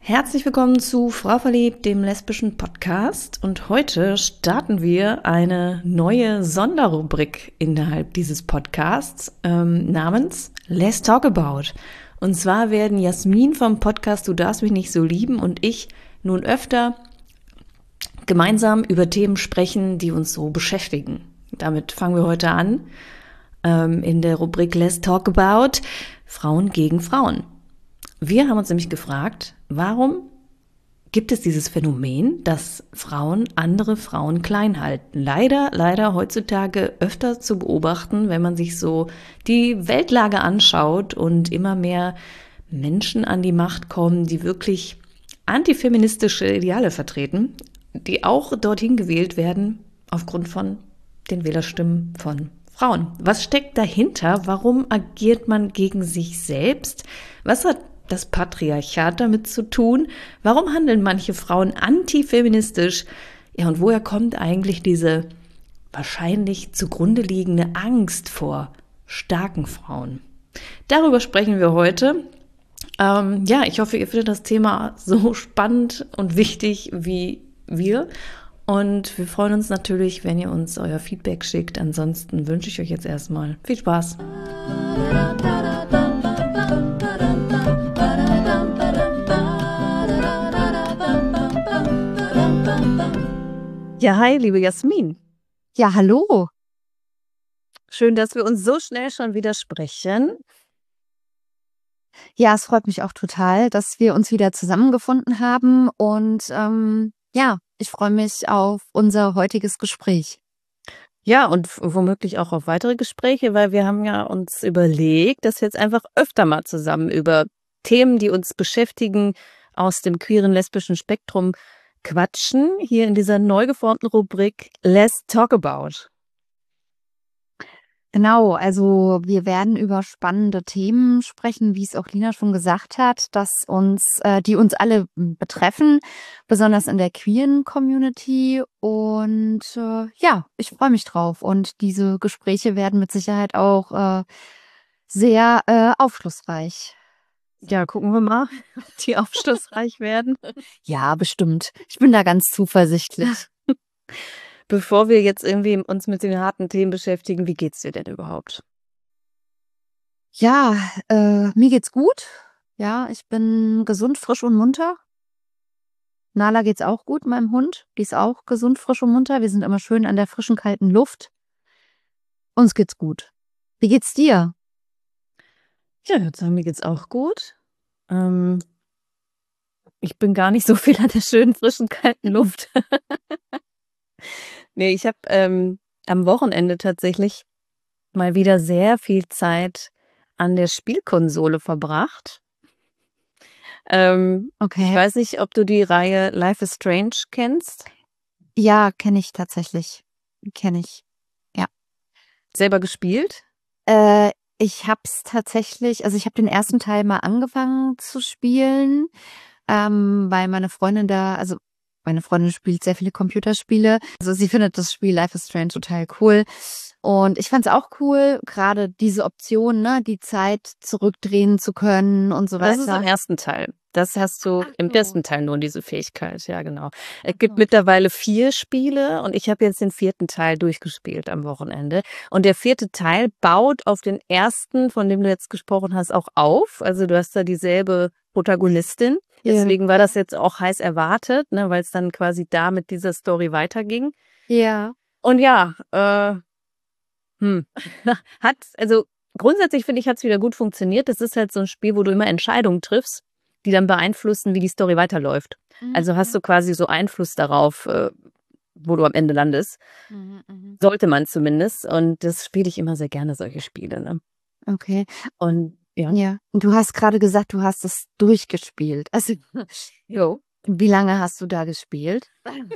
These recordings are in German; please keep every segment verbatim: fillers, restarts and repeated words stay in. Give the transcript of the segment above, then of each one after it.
Herzlich willkommen zu Frau verliebt, dem lesbischen Podcast. Und heute starten wir eine neue Sonderrubrik innerhalb dieses Podcasts ähm, namens Let's Talk About. Und zwar werden Jasmin vom Podcast Du darfst mich nicht so lieben und ich nun öfter gemeinsam über Themen sprechen, die uns so beschäftigen. Damit fangen wir heute an ähm, in der Rubrik Let's Talk About Frauen gegen Frauen. Wir haben uns nämlich gefragt, warum gibt es dieses Phänomen, dass Frauen andere Frauen klein halten? Leider, leider heutzutage öfter zu beobachten, wenn man sich so die Weltlage anschaut und immer mehr Menschen an die Macht kommen, die wirklich antifeministische Ideale vertreten, die auch dorthin gewählt werden aufgrund von den Wählerstimmen von Frauen. Was steckt dahinter? Warum agiert man gegen sich selbst? Was hat das Patriarchat damit zu tun? Warum handeln manche Frauen antifeministisch? Ja, und woher kommt eigentlich diese wahrscheinlich zugrunde liegende Angst vor starken Frauen? Darüber sprechen wir heute. Ähm, ja, ich hoffe, ihr findet das Thema so spannend und wichtig wie wir. Und wir freuen uns natürlich, wenn ihr uns euer Feedback schickt. Ansonsten wünsche ich euch jetzt erstmal viel Spaß. Ja, hi, liebe Jasmin. Ja, hallo. Schön, dass wir uns so schnell schon wieder sprechen. Ja, es freut mich auch total, dass wir uns wieder zusammengefunden haben. Und ähm, ja, ich freue mich auf unser heutiges Gespräch. Ja, und womöglich auch auf weitere Gespräche, weil wir haben ja uns überlegt, dass wir jetzt einfach öfter mal zusammen über Themen, die uns beschäftigen, aus dem queeren lesbischen Spektrum quatschen, hier in dieser neu geformten Rubrik Let's Talk About. Genau, also wir werden über spannende Themen sprechen, wie es auch Lina schon gesagt hat, dass uns, äh, die uns alle betreffen, besonders in der queeren Community. Und äh, ja, ich freue mich drauf. Und diese Gespräche werden mit Sicherheit auch äh, sehr äh, aufschlussreich. Ja, gucken wir mal, ob die aufschlussreich werden. Ja, bestimmt. Ich bin da ganz zuversichtlich. Bevor wir jetzt irgendwie uns mit den harten Themen beschäftigen, wie geht's dir denn überhaupt? Ja, äh, mir geht's gut. Ja, ich bin gesund, frisch und munter. Nala geht's auch gut, meinem Hund. Die ist auch gesund, frisch und munter. Wir sind immer schön an der frischen, kalten Luft. Uns geht's gut. Wie geht's dir? Ja, ich würde sagen, mir geht's auch gut. Ähm, ich bin gar nicht so viel an der schönen, frischen, kalten Luft. Nee, ich habe ähm, am Wochenende tatsächlich mal wieder sehr viel Zeit an der Spielkonsole verbracht. Ähm, Okay. Ich weiß nicht, ob du die Reihe Life is Strange kennst. Ja, kenne ich tatsächlich. Kenne ich. Ja. Selber gespielt? Äh, ich hab's tatsächlich, also ich habe den ersten Teil mal angefangen zu spielen, ähm, weil meine Freundin da, also meine Freundin spielt sehr viele Computerspiele. Also sie findet das Spiel Life is Strange total cool. Und ich fand's auch cool, gerade diese Option, ne, die Zeit zurückdrehen zu können und so weiter. Das ist im ersten Teil. Das hast du Ach im so. ersten Teil nur diese Fähigkeit, ja genau. Es Ach gibt so. mittlerweile vier Spiele und ich habe jetzt den vierten Teil durchgespielt am Wochenende. Und der vierte Teil baut auf den ersten, von dem du jetzt gesprochen hast, auch auf. Also du hast da dieselbe Protagonistin. Ja. Deswegen war das jetzt auch heiß erwartet, ne, weil es dann quasi da mit dieser Story weiterging. Ja. Und ja, äh, hm, hat, also grundsätzlich finde ich, hat es wieder gut funktioniert. Das ist halt so ein Spiel, wo du immer Entscheidungen triffst, die dann beeinflussen, wie die Story weiterläuft. Mhm, Also hast du quasi so Einfluss darauf, äh, wo du am Ende landest. mhm, mhm. Sollte man zumindest. Und das spiele ich immer sehr gerne, solche Spiele. Ne? Okay. Und ja. Ja. Und du hast gerade gesagt, du hast es durchgespielt. Also, Jo. wie lange hast du da gespielt?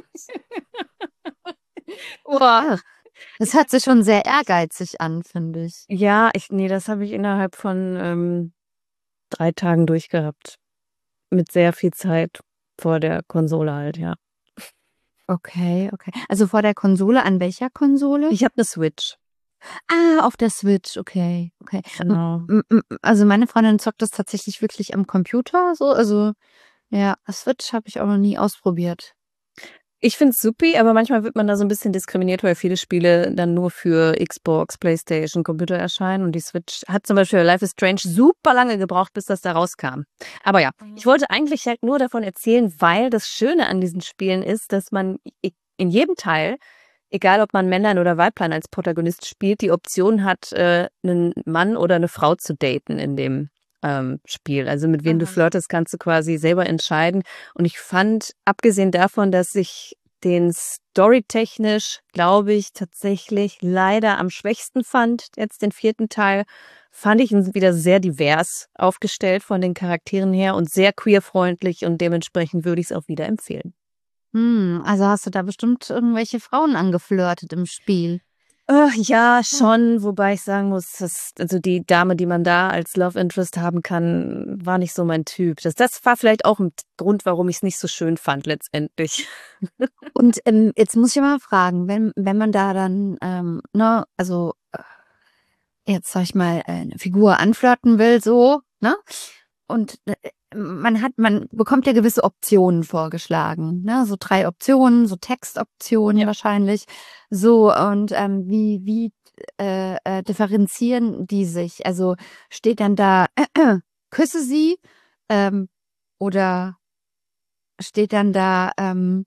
Boah. Das hört sich schon sehr ehrgeizig an, finde ich. Ja, ich, nee, das habe ich innerhalb von ähm, drei Tagen durchgehabt. Mit sehr viel Zeit vor der Konsole halt, ja. Okay, okay. Also vor der Konsole, an welcher Konsole? Ich habe eine Switch. Ah, auf der Switch, okay, okay. Genau. M- m- Also meine Freundin zockt das tatsächlich wirklich am Computer, so, also Ja, Switch habe ich auch noch nie ausprobiert. Ich finde es supi, aber manchmal wird man da so ein bisschen diskriminiert, weil viele Spiele dann nur für Xbox, PlayStation, Computer erscheinen und die Switch hat zum Beispiel Life is Strange super lange gebraucht, bis das da rauskam. Aber ja, ich wollte eigentlich halt nur davon erzählen, weil das Schöne an diesen Spielen ist, dass man i in jedem Teil, egal ob man Männlein oder Weiblein als Protagonist spielt, die Option hat, äh, 'nen Mann oder eine Frau zu daten in dem, ähm, Spiel. Also, mit wem du Mhm. flirtest, kannst du quasi selber entscheiden. Und ich fand, abgesehen davon, dass ich den storytechnisch, glaube ich, tatsächlich leider am schwächsten fand, jetzt den vierten Teil, fand ich ihn wieder sehr divers aufgestellt von den Charakteren her und sehr queerfreundlich und dementsprechend würde ich es auch wieder empfehlen. Hm, also hast du da bestimmt irgendwelche Frauen angeflirtet im Spiel? Äh, ja, Hm. schon, wobei ich sagen muss, dass also die Dame, die man da als Love Interest haben kann, war nicht so mein Typ. Das das war vielleicht auch 'n Grund, warum ich's nicht so schön fand letztendlich. Und, ähm, jetzt muss ich mal fragen, wenn wenn man da dann, ähm, ne, also, äh, jetzt sage ich mal, äh, 'ne Figur anflirten will so, ne? Und, äh, man hat man bekommt ja gewisse Optionen vorgeschlagen, ne? So drei Optionen, so Textoptionen Ja. wahrscheinlich. So und, ähm, wie wie, äh, äh, differenzieren die sich? Also, steht dann da: „Küsse sie", ähm, oder steht dann da, ähm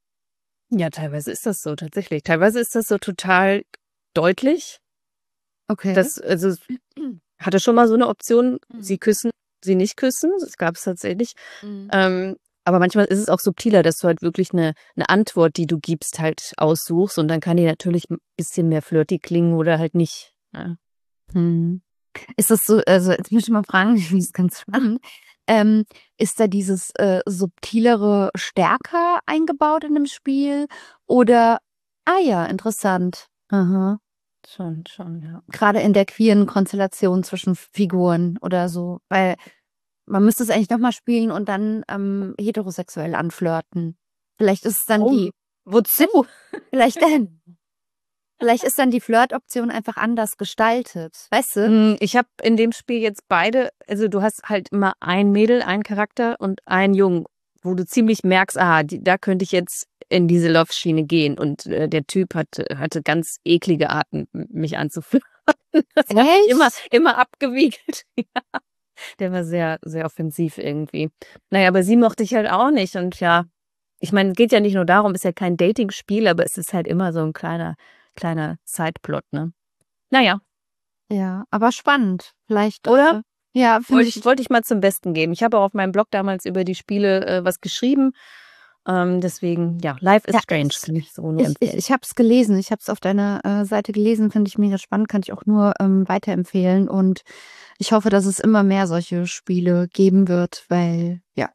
Ja, teilweise ist das so, tatsächlich. Teilweise ist das so total deutlich. okay. Das also, es hatte schon mal so 'ne Option, Mhm. sie küssen, sie nicht küssen. Das gab's tatsächlich. Mhm. Ähm, aber manchmal ist es auch subtiler, dass du halt wirklich 'ne 'ne Antwort, die du gibst, halt aussuchst und dann kann die natürlich 'n bisschen mehr flirty klingen oder halt nicht, ne? Mhm. Ist das so, also, jetzt muss ich mal fragen, ich finde es ganz spannend. Ähm, ist da dieses, äh, Subtilere stärker eingebaut in dem Spiel oder ah ja, interessant. Aha. Schon, schon, ja. Grade in der queeren Konstellation zwischen Figuren oder so, weil man müsste es eigentlich noch mal spielen und dann, ähm, heterosexuell anflirten. Vielleicht ist es dann Warum? die Wozu? vielleicht dann vielleicht ist dann die Flirtoption einfach anders gestaltet, weißt du? Hm, ich habe in dem Spiel jetzt beide also, du hast halt immer ein Mädel, einen Charakter und einen Jungen, wo du ziemlich merkst: „Ah, die da könnte ich jetzt in diese Love-Schiene gehen." Und, äh, der Typ hatte hatte ganz eklige Arten, m mich anzuflirten. Das hat sich immer Echt? immer abgewiegelt. Ja, der war sehr, sehr offensiv irgendwie. Na ja, aber sie mochte ich halt auch nicht und ja, ich meine, geht ja nicht nur darum, ist ja kein Datingspiel, aber es ist halt immer so 'n kleiner kleiner Sideplot, ne? Na ja. Ja, aber spannend. Vielleicht, Oder? äh ja, finde Wollte ich ich wollte ich mal zum Besten geben. Ich habe auch auf meinem Blog damals über die Spiele, äh, was geschrieben. Ähm, deswegen, ja, Life is ja, Strange ich kann ich so nur ich ich empfehlen. ich habe es gelesen. Ich habe es auf deiner, äh, Seite gelesen, finde ich mega spannend, kann ich auch nur, ähm, weiterempfehlen und ich hoffe, dass es immer mehr solche Spiele geben wird, weil ja,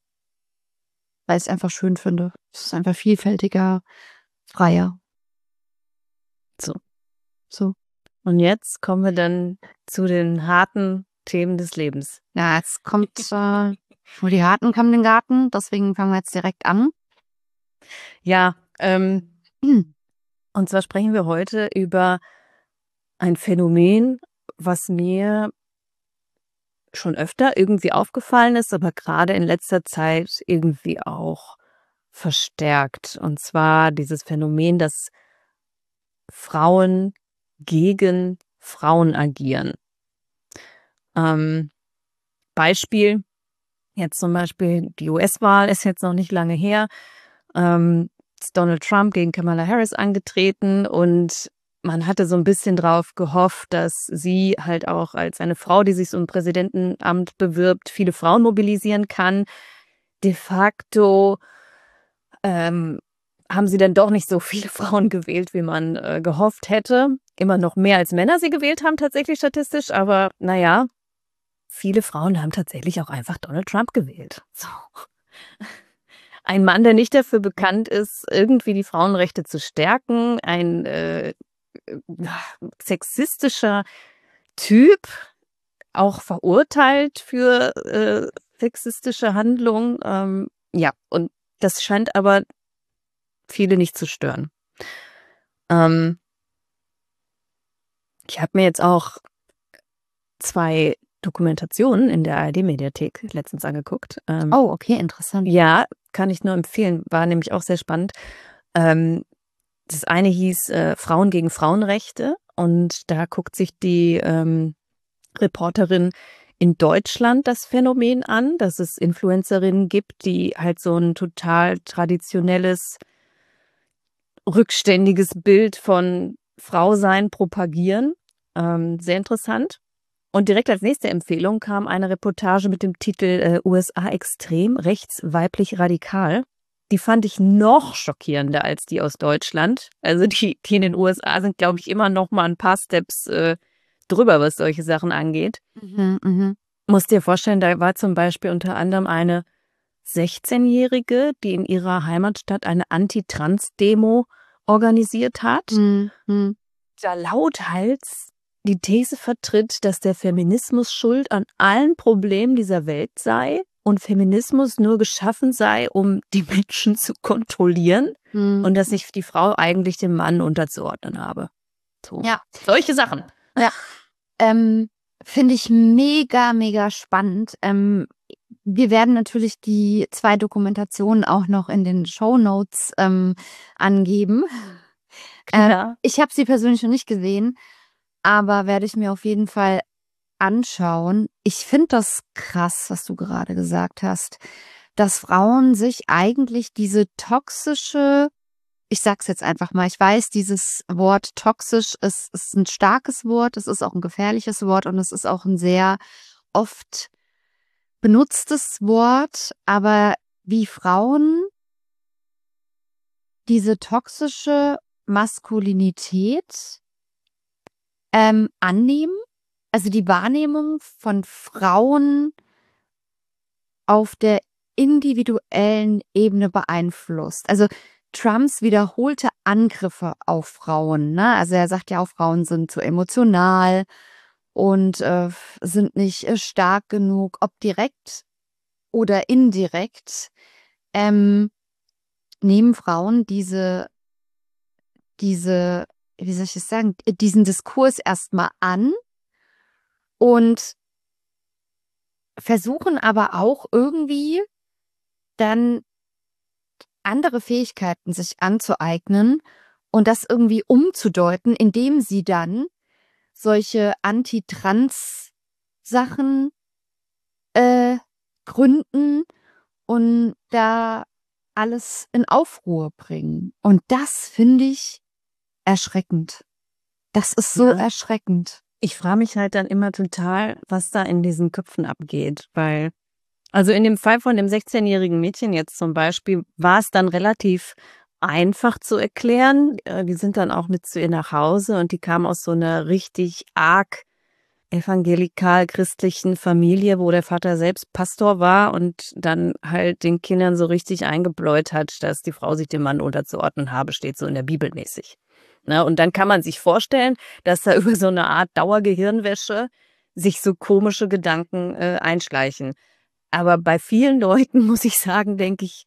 weil ich's einfach schön finde. Es ist einfach vielfältiger, freier, So, so. und jetzt kommen wir dann zu den harten Themen des Lebens. Ja, jetzt kommt, äh nur die Harten kommen in den Garten, deswegen fangen wir jetzt direkt an. Ja, ähm, Hm. und zwar sprechen wir heute über ein Phänomen, was mir schon öfter irgendwie aufgefallen ist, aber grade in letzter Zeit irgendwie auch verstärkt. Und zwar dieses Phänomen, dass Frauen gegen Frauen agieren. Ähm, Beispiel, jetzt zum Beispiel die U S-Wahl ist jetzt noch nicht lange her. Ähm, ist Donald Trump gegen Kamala Harris angetreten und man hatte so ein bisschen drauf gehofft, dass sie halt auch als eine Frau, die sich so im Präsidentenamt bewirbt, viele Frauen mobilisieren kann. De facto, ähm, haben sie dann doch nicht so viele Frauen gewählt, wie man, äh, gehofft hätte. Immer noch mehr als Männer sie gewählt haben tatsächlich statistisch, aber na ja, viele Frauen haben tatsächlich auch einfach Donald Trump gewählt. So. Ein Mann, der nicht dafür bekannt ist, irgendwie die Frauenrechte zu stärken, ein, äh, äh, sexistischer Typ, auch verurteilt für, äh, sexistische Handlungen. Ähm, ja, und das scheint aber viele nicht zu stören. Ähm, Ich habe mir jetzt auch zwei Dokumentation in der A R D-Mediathek letztens angeguckt. Ähm, Oh, okay, interessant. ja, kann ich nur empfehlen. War nämlich auch sehr spannend. Ähm, das eine hieß äh, Frauen gegen Frauenrechte und da guckt sich die ähm, Reporterin in Deutschland das Phänomen an, dass es Influencerinnen gibt, die halt so ein total traditionelles, rückständiges Bild von Frausein propagieren. Ähm, sehr interessant. Und direkt als nächste Empfehlung kam eine Reportage mit dem Titel äh, U S A extrem, rechts, weiblich, radikal. Die fand ich noch schockierender als die aus Deutschland. Also die, die in den U S A sind, glaube ich, immer noch mal ein paar Steps äh, drüber, was solche Sachen angeht. Mhm, mhm. Musst dir vorstellen, da war zum Beispiel unter anderem eine sechzehnjährige, die in ihrer Heimatstadt eine Anti-Trans-Demo organisiert hat. Mhm, mhm. Da lauthals die These vertritt, dass der Feminismus schuld an allen Problemen dieser Welt sei und Feminismus nur geschaffen sei, um die Menschen zu kontrollieren Mhm. und dass sich die Frau eigentlich dem Mann unterzuordnen habe. So. Ja. Solche Sachen. Ja. Ähm, finde ich mega, mega spannend. Ähm, wir werden natürlich die zwei Dokumentationen auch noch in den Shownotes ähm, angeben. Äh, Ja. ich habe sie persönlich noch nicht gesehen, aber werde ich mir auf jeden Fall anschauen. Ich finde das krass, was du gerade gesagt hast, dass Frauen sich eigentlich diese toxische, ich sag's jetzt einfach mal, ich weiß, dieses Wort toxisch ist, ist ein starkes Wort, es ist auch ein gefährliches Wort und es ist auch ein sehr oft benutztes Wort, aber wie Frauen diese toxische Maskulinität ähm, annehmen, also die Wahrnehmung von Frauen auf der individuellen Ebene beeinflusst. Also Trumps wiederholte Angriffe auf Frauen, ne? Also er sagt ja auch, Frauen sind zu emotional und äh, sind nicht äh, stark genug, ob direkt oder indirekt, ähm, nehmen Frauen diese, diese, wie soll ich es sagen, diesen Diskurs erstmal an und versuchen aber auch irgendwie dann andere Fähigkeiten sich anzueignen und das irgendwie umzudeuten, indem sie dann solche Anti-Trans-Sachen äh, gründen und da alles in Aufruhr bringen. Und das finde ich erschreckend. Das ist so Ja. erschreckend. Ich frage mich halt dann immer total, was da in diesen Köpfen abgeht, weil, also in dem Fall von dem sechzehnjährigen Mädchen jetzt zum Beispiel, war es dann relativ einfach zu erklären. Äh, Die sind dann auch mit zu ihr nach Hause und die kam aus so einer richtig arg evangelikal-christlichen Familie, wo der Vater selbst Pastor war und dann halt den Kindern so richtig eingebläut hat, dass die Frau sich dem Mann unterzuordnen habe, steht so in der Bibel mäßig. Ne? Und dann kann man sich vorstellen, dass da über so eine Art Dauergehirnwäsche sich so komische Gedanken äh, einschleichen. Aber bei vielen Leuten, muss ich sagen, denke ich,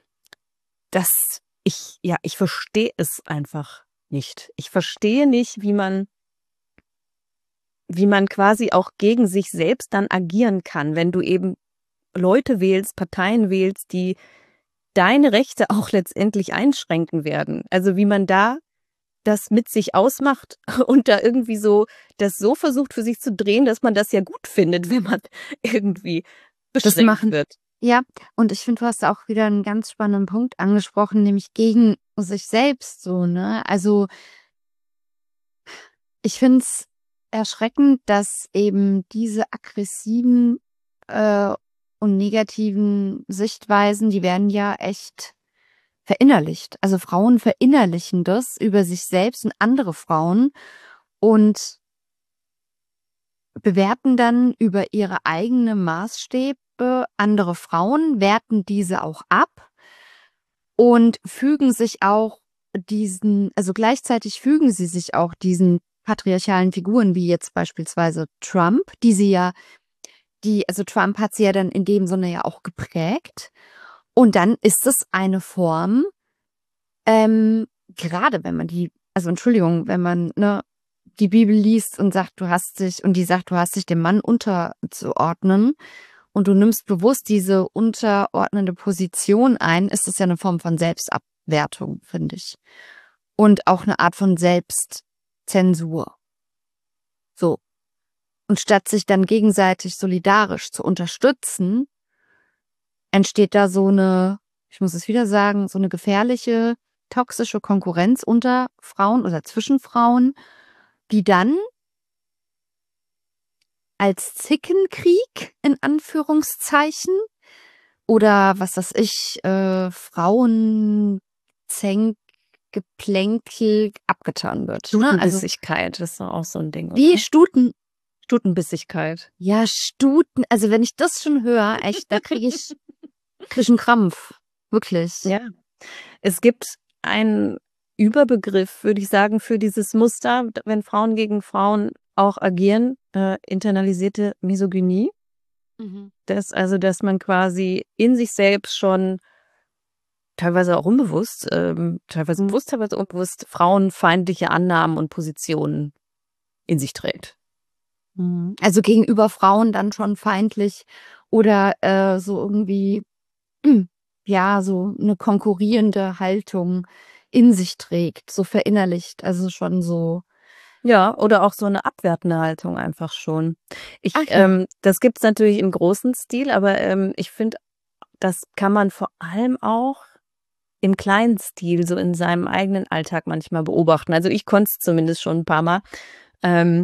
dass ich, ja, ich verstehe es einfach nicht. Ich verstehe nicht, wie man wie man quasi auch gegen sich selbst dann agieren kann, wenn du eben Leute wählst, Parteien wählst, die deine Rechte auch letztendlich einschränken werden. Also wie man da das mit sich ausmacht und da irgendwie so das so versucht für sich zu drehen, dass man das ja gut findet, wenn man irgendwie beschränkt machen- wird. Ja, und ich finde, du hast auch wieder einen ganz spannenden Punkt angesprochen, nämlich gegen sich selbst so, ne? Also ich finde es erschreckend, dass eben diese aggressiven äh, und negativen Sichtweisen, die werden ja echt verinnerlicht. Also Frauen verinnerlichen das über sich selbst und andere Frauen und bewerten dann über ihre eigene Maßstäbe andere Frauen, werten diese auch ab und fügen sich auch diesen, also gleichzeitig fügen sie sich auch diesen patriarchalen Figuren, wie jetzt beispielsweise Trump, die sie ja, die, also Trump hat sie ja dann in dem Sinne ja auch geprägt. Und dann ist es eine Form, ähm, gerade wenn man die, also Entschuldigung, wenn man ne, die Bibel liest und sagt, du hast dich, und die sagt, du hast dich dem Mann unterzuordnen und du nimmst bewusst diese unterordnende Position ein, ist das ja eine Form von Selbstabwertung, finde ich. Und auch eine Art von Selbstzensur. So. Und statt sich dann gegenseitig solidarisch zu unterstützen, entsteht da so eine, ich muss es wieder sagen, so eine gefährliche, toxische Konkurrenz unter Frauen oder zwischen Frauen, die dann als Zickenkrieg in Anführungszeichen oder was weiß ich, äh, Frauenzänk-Geplänkel abgetan wird. Ne? Also Stutenbissigkeit ist doch auch so ein Ding, wie oder? Stuten, Stutenbissigkeit. ja, Stuten, also wenn ich das schon höre, echt, da kriege ich, krieg ich einen Krampf. Wirklich. Ja. Es gibt einen Überbegriff, würde ich sagen, für dieses Muster, wenn Frauen gegen Frauen auch agieren, äh, internalisierte Misogynie. Mhm. Das, also, dass man quasi in sich selbst schon teilweise auch unbewusst, ähm, teilweise bewusst, teilweise unbewusst frauenfeindliche Annahmen und Positionen in sich trägt. Mhm. Also gegenüber Frauen dann schon feindlich oder äh, so irgendwie, ja, so eine konkurrierende Haltung in sich trägt, so verinnerlicht, also schon so. Ja, oder auch so eine abwertende Haltung einfach schon. Ich, Ach ja. ähm das gibt's natürlich im großen Stil, aber, ähm, ich finde, das kann man vor allem auch im kleinen Stil so in seinem eigenen Alltag manchmal beobachten. Also, ich konnte es zumindest schon ein paar Mal. Ähm,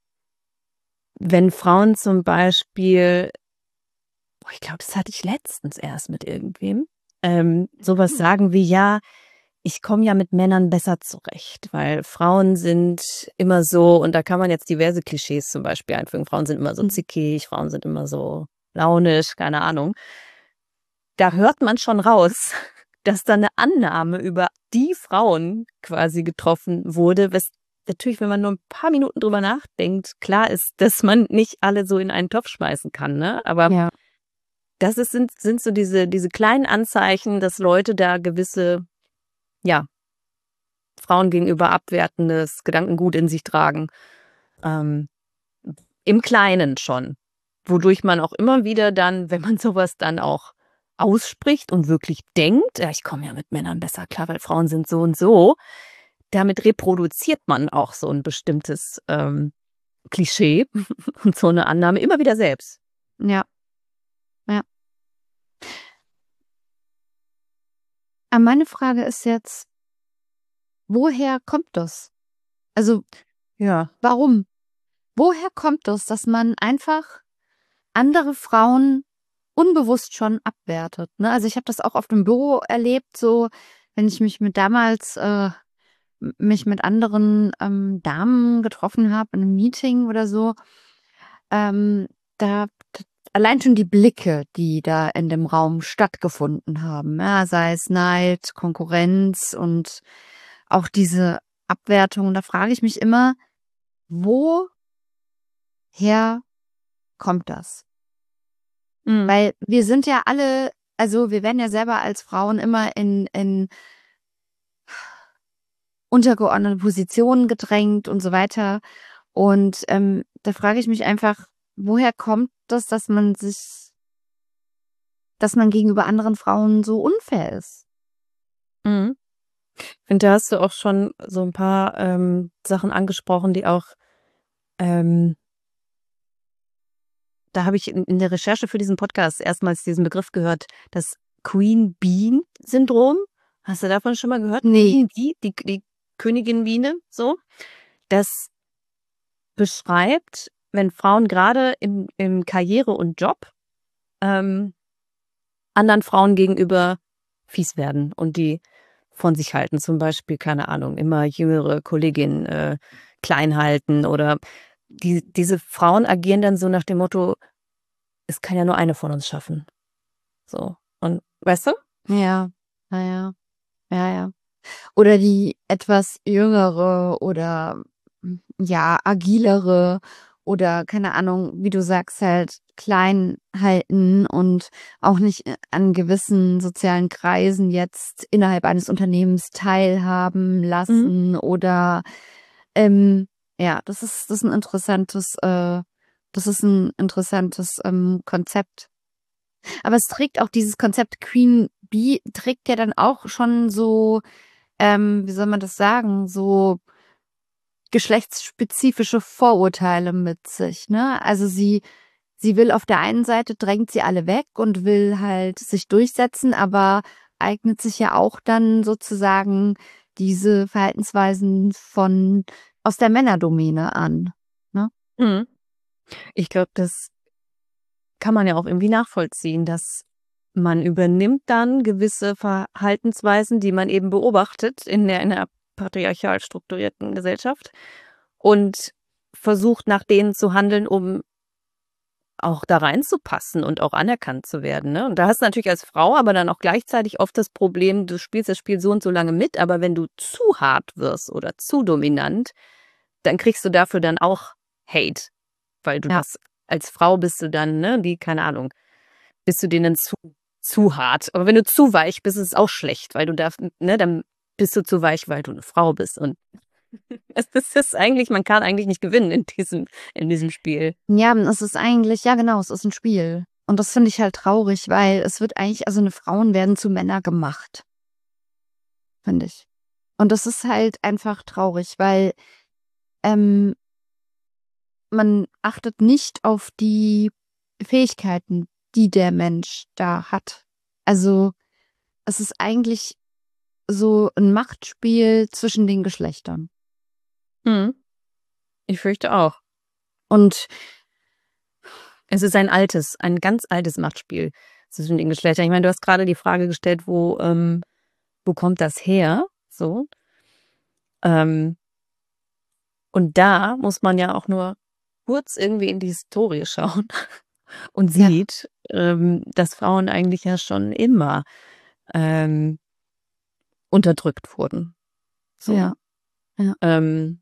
wenn Frauen zum Beispiel boah, ich glaube, das hatte ich letztens erst mit irgendwem, ähm, so was Mhm. sagen wie: „Ja, ich komme ja mit Männern besser zurecht, weil Frauen sind immer so“, und da kann man jetzt diverse Klischees zum Beispiel einfügen. Frauen sind immer so Mhm. zickig, Frauen sind immer so launisch, keine Ahnung. Da hört man schon raus, dass da 'ne Annahme über die Frauen quasi getroffen wurde, was natürlich, wenn man nur 'n paar Minuten drüber nachdenkt, klar ist, dass man nicht alle so in einen Topf schmeißen kann, ne? Aber Ja. das ist sind sind so diese diese kleinen Anzeichen, dass Leute da gewisse, ja, Frauen gegenüber abwertendes Gedankengut in sich tragen, ähm, im Kleinen schon. Wodurch man auch immer wieder dann, wenn man so was dann auch ausspricht und wirklich denkt: „Ja, ich komme ja mit Männern besser klar, weil Frauen sind so und so“, damit reproduziert man auch so 'n bestimmtes, ähm, Klischee und so 'ne Annahme immer wieder selbst. Ja, ja. Aber meine Frage ist jetzt, woher kommt das? Also, Ja. warum? Woher kommt das, dass man einfach andere Frauen unbewusst schon abwertet, ne? Also, ich habe das auch auf dem Büro erlebt, so, wenn ich mich mit damals äh, m mich mit anderen, ähm, Damen getroffen habe in 'nem Meeting oder so, ähm, da t allein schon die Blicke, die da in dem Raum stattgefunden haben, ja, sei es Neid, Konkurrenz und auch diese Abwertung. Da frage ich mich immer: Woher kommt das? Mhm. Weil wir sind ja alle, also, wir werden ja selber als Frauen immer in in untergeordnete Positionen gedrängt und so weiter. Und, ähm, da frage ich mich einfach, woher kommt das, dass man sich dass man gegenüber anderen Frauen so unfair ist? Mhm. Ich finde, da hast du auch schon so 'n paar, ähm, Sachen angesprochen, die auch, ähm da habe ich in in der Recherche für diesen Podcast erstmals diesen Begriff gehört, das Queen-Bee-Syndrom. Hast du davon schon mal gehört? Ne. Queen Bee, die die Königin Biene, so. Das beschreibt, wenn Frauen grade im im Karriere und Job, ähm, anderen Frauen gegenüber fies werden und die von sich halten. Zum Beispiel, keine Ahnung, immer jüngere Kolleginnen, äh, klein halten oder die diese Frauen agieren dann so nach dem Motto: „Es kann ja nur eine von uns schaffen.“ So. Und weißt du? Ja, ja, ja, ja, ja. Oder die etwas jüngere oder, hm, ja, agilere oder keine Ahnung, wie du sagst, halt klein halten und auch nicht, äh, an gewissen sozialen Kreisen jetzt innerhalb eines Unternehmens teilhaben Mhm. lassen oder, ähm, ja, das ist, das ist ein interessantes, äh, das ist ein interessantes ähm, Konzept. Aber es trägt auch dieses Konzept Queen Bee, trägt ja dann auch schon so, ähm, wie soll man das sagen, so geschlechtsspezifische Vorurteile mit sich, ne? Also sie, sie will auf der einen Seite, drängt sie alle weg und will halt sich durchsetzen, aber eignet sich ja auch dann sozusagen diese Verhaltensweisen von aus der Männerdomäne an, ne? Mhm. Ich glaube, das kann man ja auch irgendwie nachvollziehen, dass man übernimmt dann gewisse Verhaltensweisen, die man eben beobachtet in der, in der patriarchal strukturierten Gesellschaft und versucht nach denen zu handeln, um auch da reinzupassen und auch anerkannt zu werden. Ne? Und da hast du natürlich als Frau aber dann auch gleichzeitig oft das Problem, du spielst das Spiel so und so lange mit, aber wenn du zu hart wirst oder zu dominant, dann kriegst du dafür dann auch Hate, weil du Ja. das als Frau bist du dann, ne, die, keine Ahnung, bist du denen zu, zu hart. Aber wenn du zu weich bist, ist es auch schlecht, weil du darfst, ne, dann bist du zu weich, weil du eine Frau bist. Und es ist eigentlich, man kann eigentlich nicht gewinnen in diesem, in diesem Spiel. Ja, es ist eigentlich, ja genau, es ist ein Spiel. Und das finde ich halt traurig, weil es wird eigentlich, also eine Frauen werden zu Männer gemacht, finde ich. Und das ist halt einfach traurig, weil ähm, man achtet nicht auf die Fähigkeiten, die der Mensch da hat. Also es ist eigentlich so ein Machtspiel zwischen den Geschlechtern. Hm. Ich fürchte auch. Und Es ist ein altes, ein ganz altes Machtspiel zwischen den Geschlechtern. Ich meine, du hast gerade die Frage gestellt, wo, ähm, wo kommt das her? So. Ähm, und da muss man ja auch nur kurz irgendwie in die Historie schauen und ja, sieht, ähm, dass Frauen eigentlich ja schon immer ähm, unterdrückt wurden. So. ja, ja, Ähm,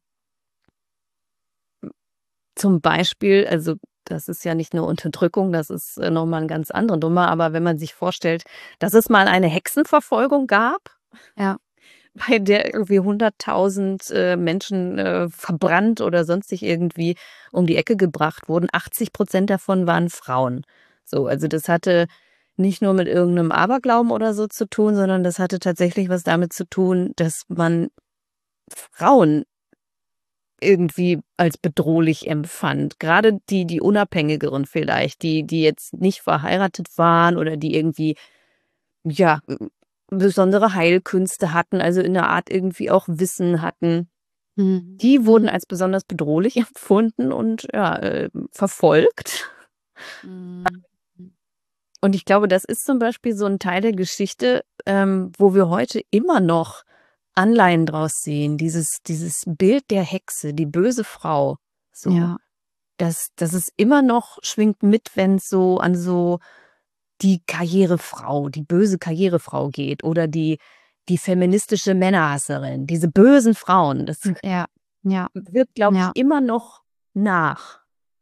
zum Beispiel, also das ist ja nicht nur Unterdrückung, das ist äh, nochmal ein ganz anderer Nummer, aber wenn man sich vorstellt, dass es mal eine Hexenverfolgung gab, ja. bei der irgendwie hunderttausend äh, Menschen äh, verbrannt oder sonstig irgendwie um die Ecke gebracht wurden. achtzig Prozent davon waren Frauen. So, also das hatte nicht nur mit irgendeinem Aberglauben oder so zu tun, sondern das hatte tatsächlich was damit zu tun, dass man Frauen irgendwie als bedrohlich empfand. Gerade die, die Unabhängigeren vielleicht, die, die jetzt nicht verheiratet waren oder die irgendwie, ja, besondere Heilkünste hatten, also in der Art irgendwie auch Wissen hatten. Mhm. Die wurden als besonders bedrohlich empfunden und ja, äh, verfolgt. Mhm. Und ich glaube, das ist zum Beispiel so ein Teil der Geschichte, ähm, wo wir heute immer noch Anleihen draus sehen. Dieses, dieses Bild der Hexe, die böse Frau. So. Ja, Das, das ist immer noch, schwingt mit, wenn es so an so die Karrierefrau, die böse Karrierefrau geht oder die, die feministische Männerhasserin, diese bösen Frauen. Das ja, ja, wirkt, glaube ich, ja, immer noch nach.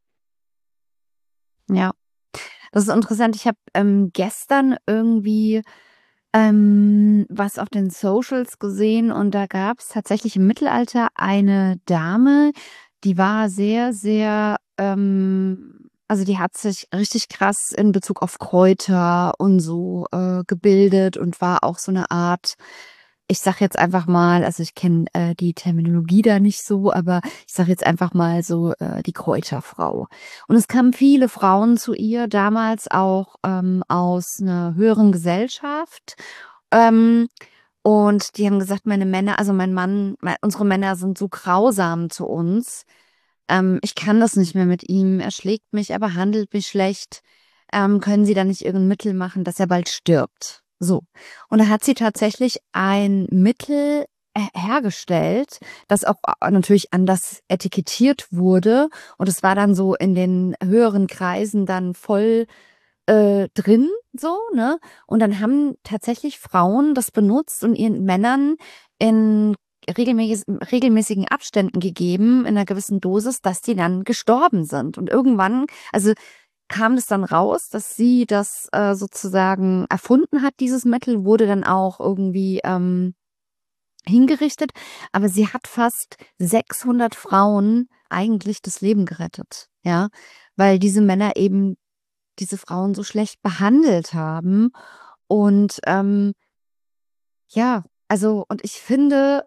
ja. Das ist interessant. Ich habe ähm, gestern irgendwie ähm, was auf den Socials gesehen und da gab es tatsächlich im Mittelalter eine Dame, die war sehr, sehr, ähm, also die hat sich richtig krass in Bezug auf Kräuter und so äh, gebildet und war auch so eine Art, ich sag jetzt einfach mal, also ich kenne äh, die Terminologie da nicht so, aber ich sag jetzt einfach mal so äh, die Kräuterfrau. Und es kamen viele Frauen zu ihr, damals auch ähm, aus einer höheren Gesellschaft. Ähm, und die haben gesagt, meine Männer, also mein Mann, mein, unsere Männer sind so grausam zu uns. Ähm, ich kann das nicht mehr mit ihm. Er schlägt mich, er behandelt mich schlecht. Ähm, können Sie da nicht irgendein Mittel machen, dass er bald stirbt? So. Und da hat sie tatsächlich ein Mittel äh, hergestellt, das auch äh, natürlich anders etikettiert wurde. Und es war dann so in den höheren Kreisen dann voll äh, drin, so, ne? Und dann haben tatsächlich Frauen das benutzt und ihren Männern in regelmäßig, regelmäßigen Abständen gegeben, in einer gewissen Dosis, dass die dann gestorben sind. Und irgendwann, also kam es dann raus, dass sie das äh, sozusagen erfunden hat, dieses Mittel, wurde dann auch irgendwie, ähm, hingerichtet, aber sie hat fast sechshundert Frauen eigentlich das Leben gerettet, ja, weil diese Männer eben diese Frauen so schlecht behandelt haben und, ähm ja, also und ich finde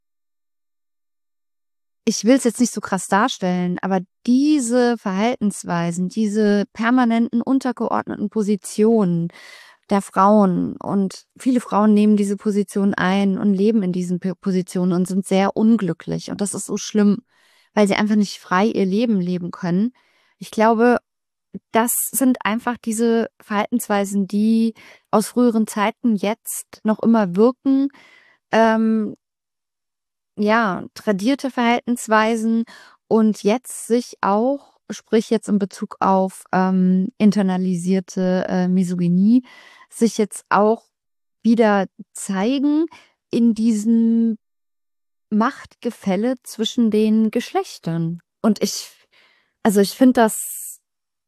ich will es jetzt nicht so krass darstellen, aber diese Verhaltensweisen, diese permanenten untergeordneten Positionen der Frauen und viele Frauen nehmen diese Position ein und leben in diesen P Positionen und sind sehr unglücklich und das ist so schlimm, weil sie einfach nicht frei ihr Leben leben können. Ich glaube, das sind einfach diese Verhaltensweisen, die aus früheren Zeiten jetzt noch immer wirken, ähm ja, tradierte Verhaltensweisen und jetzt sich auch, sprich jetzt in Bezug auf, ähm, internalisierte, äh, Misogynie, sich jetzt auch wieder zeigen in diesem Machtgefälle zwischen den Geschlechtern. Und ich also, ich finde das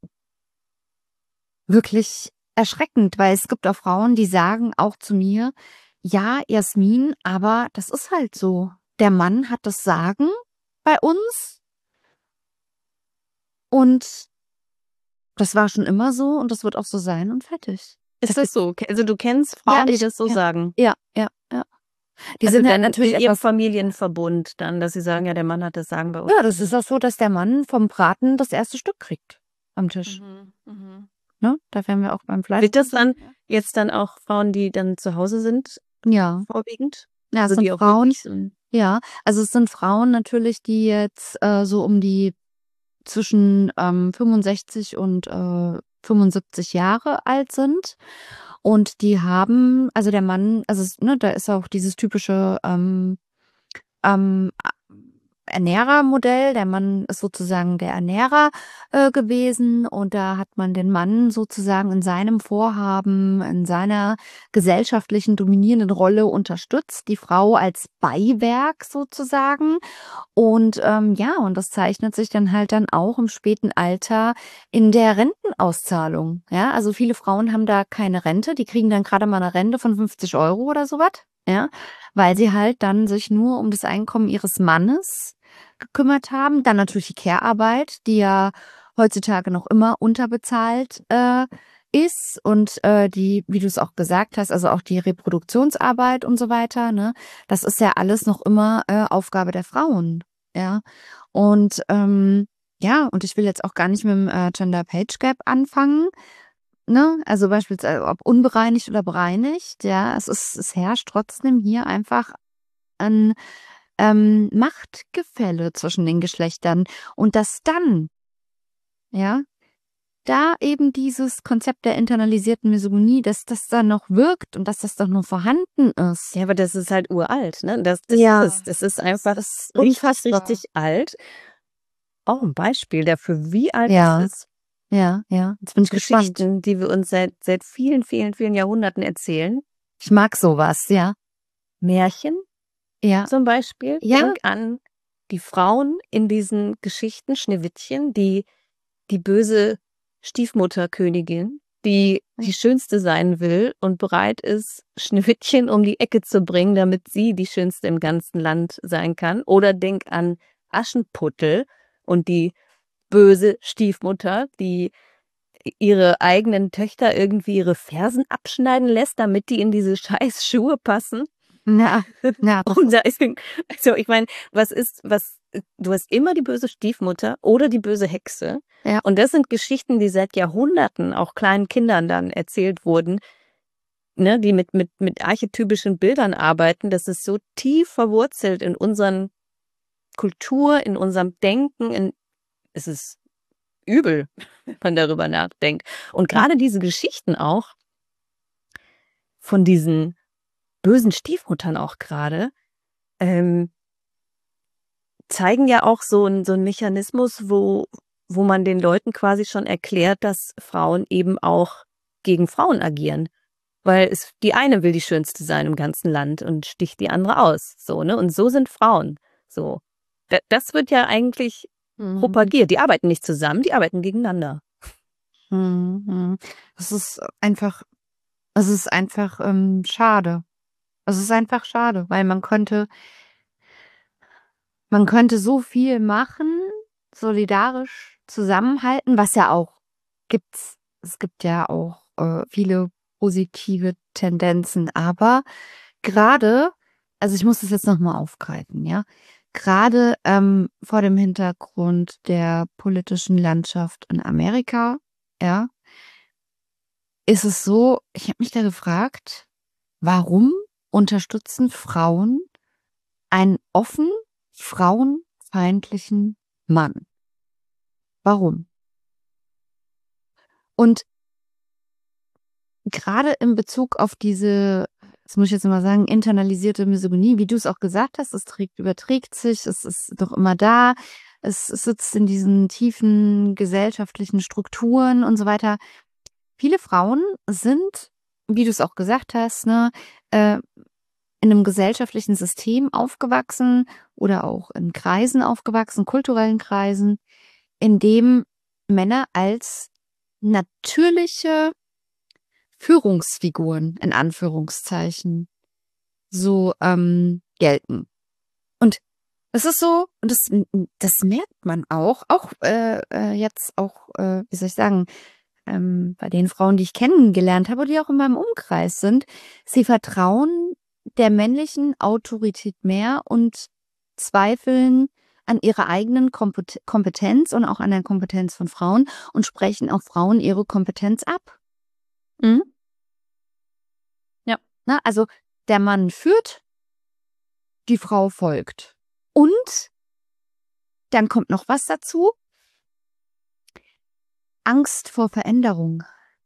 wirklich erschreckend, weil es gibt auch Frauen, die sagen auch zu mir: „Ja, Jasmin, aber das ist halt so. Der Mann hat das Sagen bei uns und das war schon immer so und das wird auch so sein und fertig." Ist das so? Ke also, du kennst Ja, Frauen, die ich das so ja, sagen? ja, ja, ja. Die Also, sind halt dann natürlich in ihrem etwas Familienverbund dann, dass sie sagen: „Ja, der Mann hat das Sagen bei uns." ja, das ist auch so, dass der Mann vom Braten das erste Stück kriegt am Tisch, Mhm, mhm. ne? Da wären wir auch beim Fleisch. Sind das dann jetzt dann auch Frauen, die dann zu Hause sind Ja. vorwiegend? Ja, es Also, sind die auch Frauen wirklich so ja, also, es sind Frauen natürlich, die jetzt, äh, so um die zwischen, ähm, fünfundsechzig und, äh, fünfundsiebzig Jahre alt sind. Und die haben also, der Mann also, es ne, da ist auch dieses typische, ähm, ähm, a Ernährermodell. Der Mann ist sozusagen der Ernährer, äh, gewesen und da hat man den Mann sozusagen in seinem Vorhaben, in seiner gesellschaftlichen dominierenden Rolle unterstützt, die Frau als Beiwerk sozusagen. Und, ähm, ja, und das zeichnet sich dann halt dann auch im späten Alter in der Rentenauszahlung, ja? Also, viele Frauen haben da keine Rente, die kriegen dann grade mal 'ne Rente von fünfzig Euro oder so was, ja, weil sie halt dann sich nur um das Einkommen ihres Mannes gekümmert haben. Dann natürlich die Care-Arbeit, die ja heutzutage noch immer unterbezahlt, äh, ist und, äh, die, wie du's auch gesagt hast, also, auch die Reproduktionsarbeit und so weiter, ne? Das ist ja alles noch immer, äh, Aufgabe der Frauen, ja? Und, ähm, ja, und ich will jetzt auch gar nicht mit'm, äh, Gender Pay Gap anfangen, ne? Also, beispielsweise ob unbereinigt oder bereinigt, ja? Es ist es herrscht trotzdem hier einfach ein, ähm, Machtgefälle zwischen den Geschlechtern und dass dann ja, da eben dieses Konzept der internalisierten Misogynie, dass das dann noch wirkt und dass das doch noch vorhanden ist. Ja, aber das ist halt uralt, ne? Das das Ja. ist es. Das ist einfach Das ist richtig, unfassbar. richtig alt. Auch 'n Beispiel dafür, wie alt es Ja, ist. ja, ja. Jetzt bin ich gespannt. Geschichten, die wir uns seit seit vielen, vielen, vielen Jahrhunderten erzählen. Ich mag so was, ja. Märchen Ja. zum Beispiel. Ja. Denk an die Frauen in diesen Geschichten, Schneewittchen, die die böse Stiefmutterkönigin, die die Schönste sein will und bereit ist, Schneewittchen um die Ecke zu bringen, damit sie die Schönste im ganzen Land sein kann. Oder denk an Aschenputtel und die böse Stiefmutter, die i ihre eigenen Töchter irgendwie ihre Fersen abschneiden lässt, damit die in diese scheiß Schuhe passen. Ja, ja, das Und ist da ist also, ich meine, was ist was äh, du hast immer die böse Stiefmutter oder die böse Hexe. Ja. Und das sind Geschichten, die seit Jahrhunderten auch kleinen Kindern dann erzählt wurden, ne, die mit mit mit archetypischen Bildern arbeiten. Das ist so tief verwurzelt in unseren Kultur, in unserem Denken, in es ist übel, wenn man darüber nachdenkt. Und Ja. grade diese Geschichten auch von diesen bösen Stiefmuttern auch grade, ähm zeigen ja auch so 'n so 'n Mechanismus, wo wo man den Leuten quasi schon erklärt, dass Frauen eben auch gegen Frauen agieren. Weil es die eine will die Schönste sein im ganzen Land und sticht die andere aus, so, ne? Und so sind Frauen, so. Da das wird ja eigentlich Mhm. propagiert. Die arbeiten nicht zusammen, die arbeiten gegeneinander. Mhm, mhm. Das ist einfach es ist einfach, ähm, schade. Es ist einfach schade, weil man könnte man könnte so viel machen, solidarisch zusammenhalten, was ja auch gibt's. Es gibt ja auch äh, viele positive Tendenzen, aber gerade, also ich muss das jetzt nochmal aufgreifen, ja. Gerade ähm, vor dem Hintergrund der politischen Landschaft in Amerika, ja, ist es so, ich habe mich da gefragt, warum unterstützen Frauen einen offen frauenfeindlichen Mann? Warum? Und gerade in Bezug auf diese, das muss ich jetzt mal sagen, internalisierte Misogynie, wie du es auch gesagt hast, es trägt, überträgt sich, es ist doch immer da, es, es sitzt in diesen tiefen gesellschaftlichen Strukturen und so weiter. Viele Frauen sind, wie du es auch gesagt hast, ne, äh, in einem gesellschaftlichen System aufgewachsen oder auch in Kreisen aufgewachsen, kulturellen Kreisen, in dem Männer als natürliche Führungsfiguren in Anführungszeichen so ähm, gelten. Und es ist so, und das, das merkt man auch, auch äh, äh, jetzt auch, äh, wie soll ich sagen, ähm, bei den Frauen, die ich kennengelernt habe, die auch in meinem Umkreis sind, sie vertrauen der männlichen Autorität mehr und zweifeln an ihrer eigenen Kompet- Kompetenz und auch an der Kompetenz von Frauen und sprechen auch Frauen ihre Kompetenz ab. Mhm. Ja. Na, also der Mann führt, die Frau folgt. Und dann kommt noch was dazu. Angst vor Veränderung.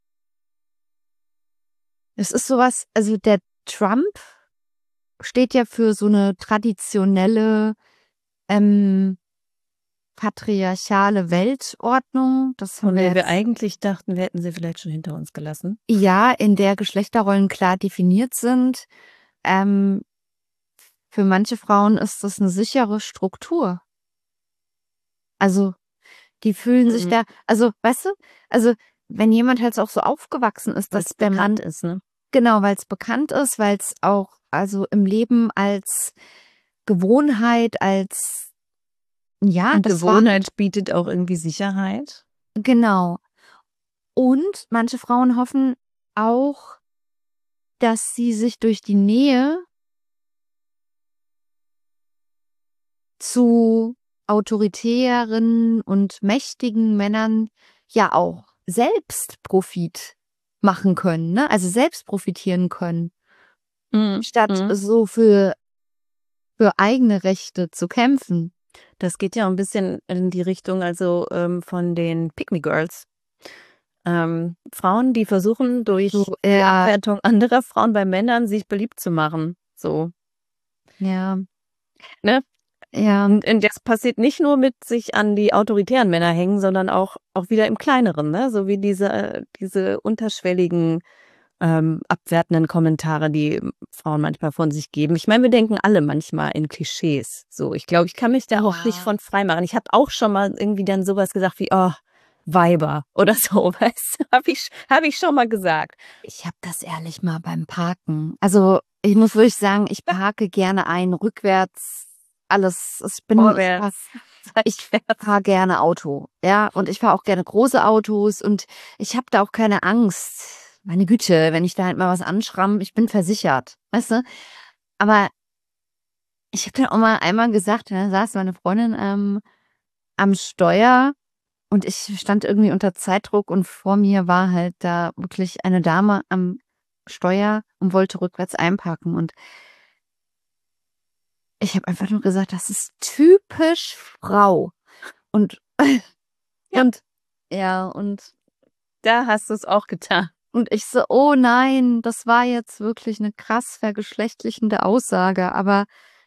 Es ist sowas, also der Trump steht ja für so eine traditionelle, ähm, patriarchale Weltordnung. Das haben Von wir der wir jetzt, eigentlich dachten, wir hätten sie vielleicht schon hinter uns gelassen. ja, in der Geschlechterrollen klar definiert sind. Ähm, für manche Frauen ist das eine sichere Struktur. Also die fühlen sich Mhm. da, also weißt du, also wenn jemand halt auch so aufgewachsen ist, Weil dass es der Mann, bekannt ist, ne? genau, weil es bekannt ist, weil es auch also im Leben als Gewohnheit, als, ja, Und das war, Gewohnheit bietet auch irgendwie Sicherheit. genau. Und manche Frauen hoffen auch, dass sie sich durch die Nähe zu autoritären und mächtigen Männern ja auch selbst Profit machen können, ne? Also selbst profitieren können, Mhm. statt Mhm. so für, für eigene Rechte zu kämpfen. Das geht ja ein bisschen in die Richtung, also ähm, von den Pick-me-Girls. Ähm, Frauen, die versuchen, durch So, die ja, Abwertung anderer Frauen bei Männern sich beliebt zu machen. So, ja, ne? ja, Und, und das passiert nicht nur mit sich an die autoritären Männer hängen, sondern auch, auch wieder im Kleineren, ne? So wie diese, äh, diese unterschwelligen, ähm, abwertenden Kommentare, die Frauen manchmal von sich geben. Ich meine, wir denken alle manchmal in Klischees. So, ich glaube, ich kann mich da auch nicht ja. von frei machen. Ich habe auch schon mal irgendwie dann sowas gesagt wie, oh, Weiber oder so, weißt du, habe ich, hab ich schon mal gesagt. Ich habe das ehrlich mal beim Parken. Also ich muss wirklich sagen, ich parke gerne ein, rückwärts, alles. Ich bin, ich fahr, Vorwärts, ich seitwärts. fahre gerne Auto, ja, und ich fahre auch gerne große Autos und ich habe da auch keine Angst. Meine Güte, wenn ich da halt mal was anschramm, ich bin versichert, weißt du? Aber ich habe dann auch mal einmal gesagt, da saß meine Freundin ähm, am Steuer und ich stand irgendwie unter Zeitdruck und vor mir war halt da wirklich eine Dame am Steuer und wollte rückwärts einparken. Und ich habe einfach nur gesagt, das ist typisch Frau. Und, Ja, und, ja, und, da hast du es auch getan. und ich so, oh nein, das war jetzt wirklich eine krass vergeschlechtlichende Aussage. Aber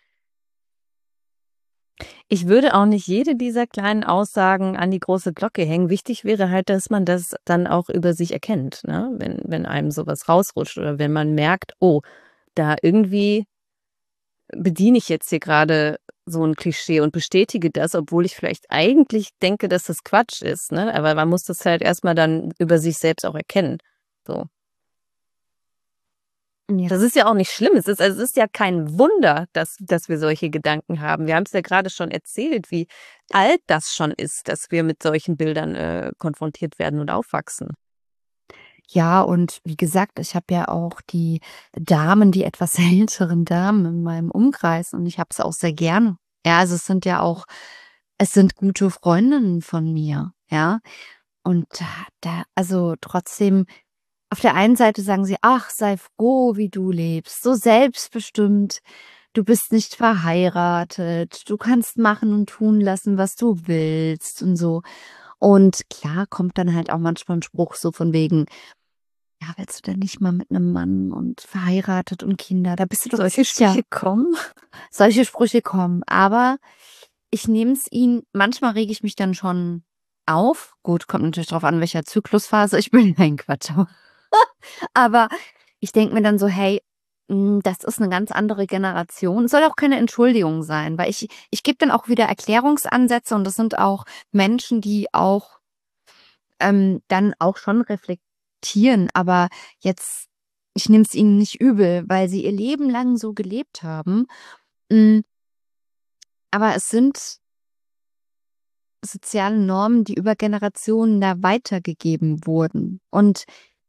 Ich würde auch nicht jede dieser kleinen Aussagen an die große Glocke hängen. Wichtig wäre halt, dass man das dann auch über sich erkennt, ne? Wenn, wenn einem sowas rausrutscht oder wenn man merkt, oh, da irgendwie bediene ich jetzt hier gerade so ein Klischee und bestätige das, obwohl ich vielleicht eigentlich denke, dass das Quatsch ist, ne? Aber man muss das halt erstmal dann über sich selbst auch erkennen. So. Ja. Das ist ja auch nicht schlimm. Es ist, also es ist ja kein Wunder, dass, dass wir solche Gedanken haben. Wir haben es ja gerade schon erzählt, wie alt das schon ist, dass wir mit solchen Bildern äh, konfrontiert werden und aufwachsen. Ja, und wie gesagt, ich habe ja auch die Damen, die etwas älteren Damen in meinem Umkreis und ich habe es auch sehr gerne. Ja, also es sind ja auch es sind gute Freundinnen von mir, ja? Und da da also trotzdem auf der einen Seite sagen sie: „Ach, sei froh, wie du lebst, so selbstbestimmt. Du bist nicht verheiratet. Du kannst machen und tun lassen, was du willst“ und so. Und klar kommt dann halt auch manchmal 'n Spruch so von wegen: „Ja, willst du denn nicht mal mit 'nem Mann und verheiratet und Kinder? Da bist du doch Solche sicher.“ Sprüche kommen. Solche Sprüche kommen, aber ich nehme es ihnen manchmal rege ich mich dann schon auf. Gut, kommt natürlich drauf an, welcher Zyklusphase ich bin. Nein, Quatsch. Aber ich denke mir dann so: „Hey, hm, das ist 'ne ganz andere Generation.“ Soll auch keine Entschuldigung sein, weil ich ich gebe dann auch wieder Erklärungsansätze und das sind auch Menschen, die auch ähm, dann auch schon reflektieren, aber jetzt ich nehme es ihnen nicht übel, weil sie ihr Leben lang so gelebt haben. Hm, aber es sind soziale Normen, die über Generationen da weitergegeben wurden. Und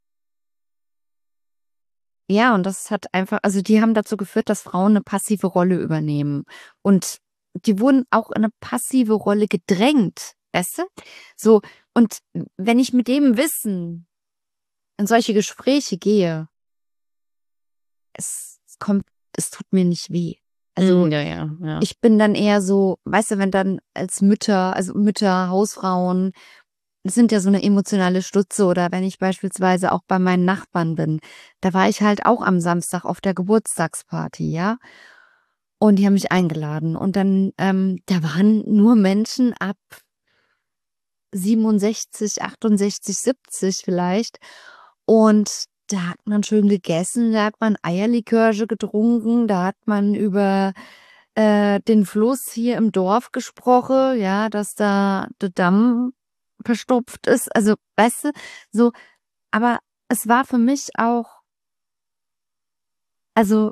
ja, und das hat einfach also, die haben dazu geführt, dass Frauen 'ne passive Rolle übernehmen. Und die wurden auch in 'ne passive Rolle gedrängt, weißt du? So, und wenn ich mit dem Wissen in solche Gespräche gehe es kommt es tut mir nicht weh. Also, Mhm, ja, ja, ja. ich bin dann eher so weißt du, wenn dann als Mütter also, Mütter, Hausfrauen, das sind ja so 'ne emotionale Stütze oder wenn ich beispielsweise auch bei meinen Nachbarn bin. Da war ich halt auch am Samstag auf der Geburtstagsparty, ja? Und die haben mich eingeladen und dann ähm, da waren nur Menschen ab siebenundsechzig, achtundsechzig, siebzig vielleicht. Und da hat man schön gegessen, da hat man Eierlikörche getrunken, da hat man über, äh, den Fluss hier im Dorf gesprochen, ja, dass da der Damm verstopft ist. Also, weißt du, so aber es war für mich auch also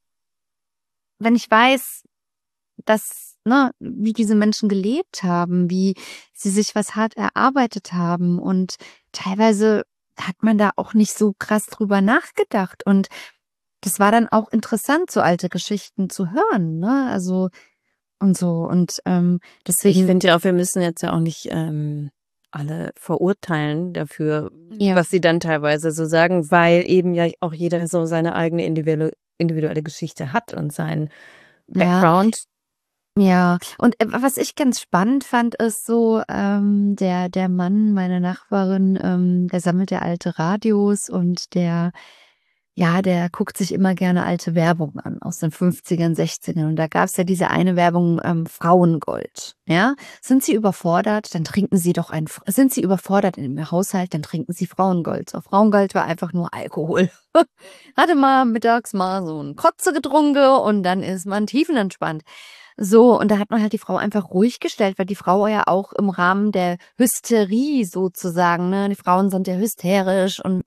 wenn ich weiß, dass ne, wie diese Menschen gelebt haben, wie sie sich was hart erarbeitet haben und teilweise hat man da auch nicht so krass drüber nachgedacht. Und das war dann auch interessant, so alte Geschichten zu hören, ne? Also und so und, ähm, Ich deswegen finde ja auch, wir müssen jetzt ja auch nicht, ähm, alle verurteilen dafür, Ja. was sie dann teilweise so sagen, weil eben ja auch jeder so seine eigene individuelle individuelle Geschichte hat und seinen Ja. Background. Ja, und, äh, was ich ganz spannend fand, ist so, ähm, der der Mann meiner Nachbarin, ähm, der sammelt ja alte Radios und der ja, der guckt sich immer gerne alte Werbung an aus den Fünfzigern, Sechzigern. Und da gab's ja diese eine Werbung, ähm, Frauengold, ja? „Sind Sie überfordert, dann trinken Sie doch ein F sind Sie überfordert in Ihrem Haushalt, dann trinken Sie Frauengold.“ So, Frauengold war einfach nur Alkohol. Hatte mal mittags mal so 'n Kotze getrunken und dann ist man tiefenentspannt. So, und da hat man halt die Frau einfach ruhig gestellt, weil die Frau ja auch im Rahmen der Hysterie sozusagen, ne? Die Frauen sind ja hysterisch und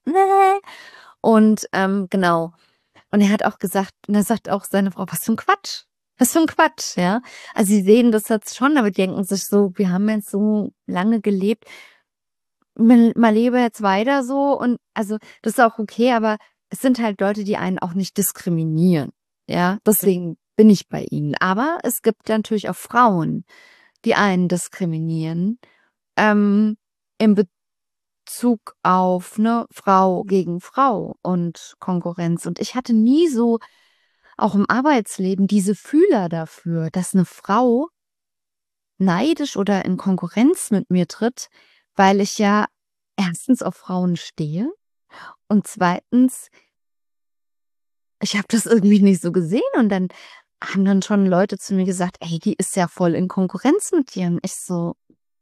und, ähm, genau. Und er hat auch gesagt und da sagt auch seine Frau: „Was für 'n Quatsch. Was für 'n Quatsch“, ja? Also, sie sehen das jetzt schon, aber die denken sich so: „Wir haben jetzt so lange gelebt. Man man lebe jetzt weiter so“ und also, das ist auch okay, aber es sind halt Leute, die einen auch nicht diskriminieren, ja? Deswegen bin ich bei ihnen. Aber es gibt natürlich auch Frauen, die einen diskriminieren, ähm, in Bezug auf, ne, Frau gegen Frau und Konkurrenz. Und ich hatte nie so auch im Arbeitsleben diese Fühler dafür, dass 'ne Frau neidisch oder in Konkurrenz mit mir tritt, weil ich ja erstens auf Frauen stehe und zweitens ich habe das irgendwie nicht so gesehen und dann haben dann schon Leute zu mir gesagt: „Ey, die ist ja voll in Konkurrenz mit dir.“ Und ich so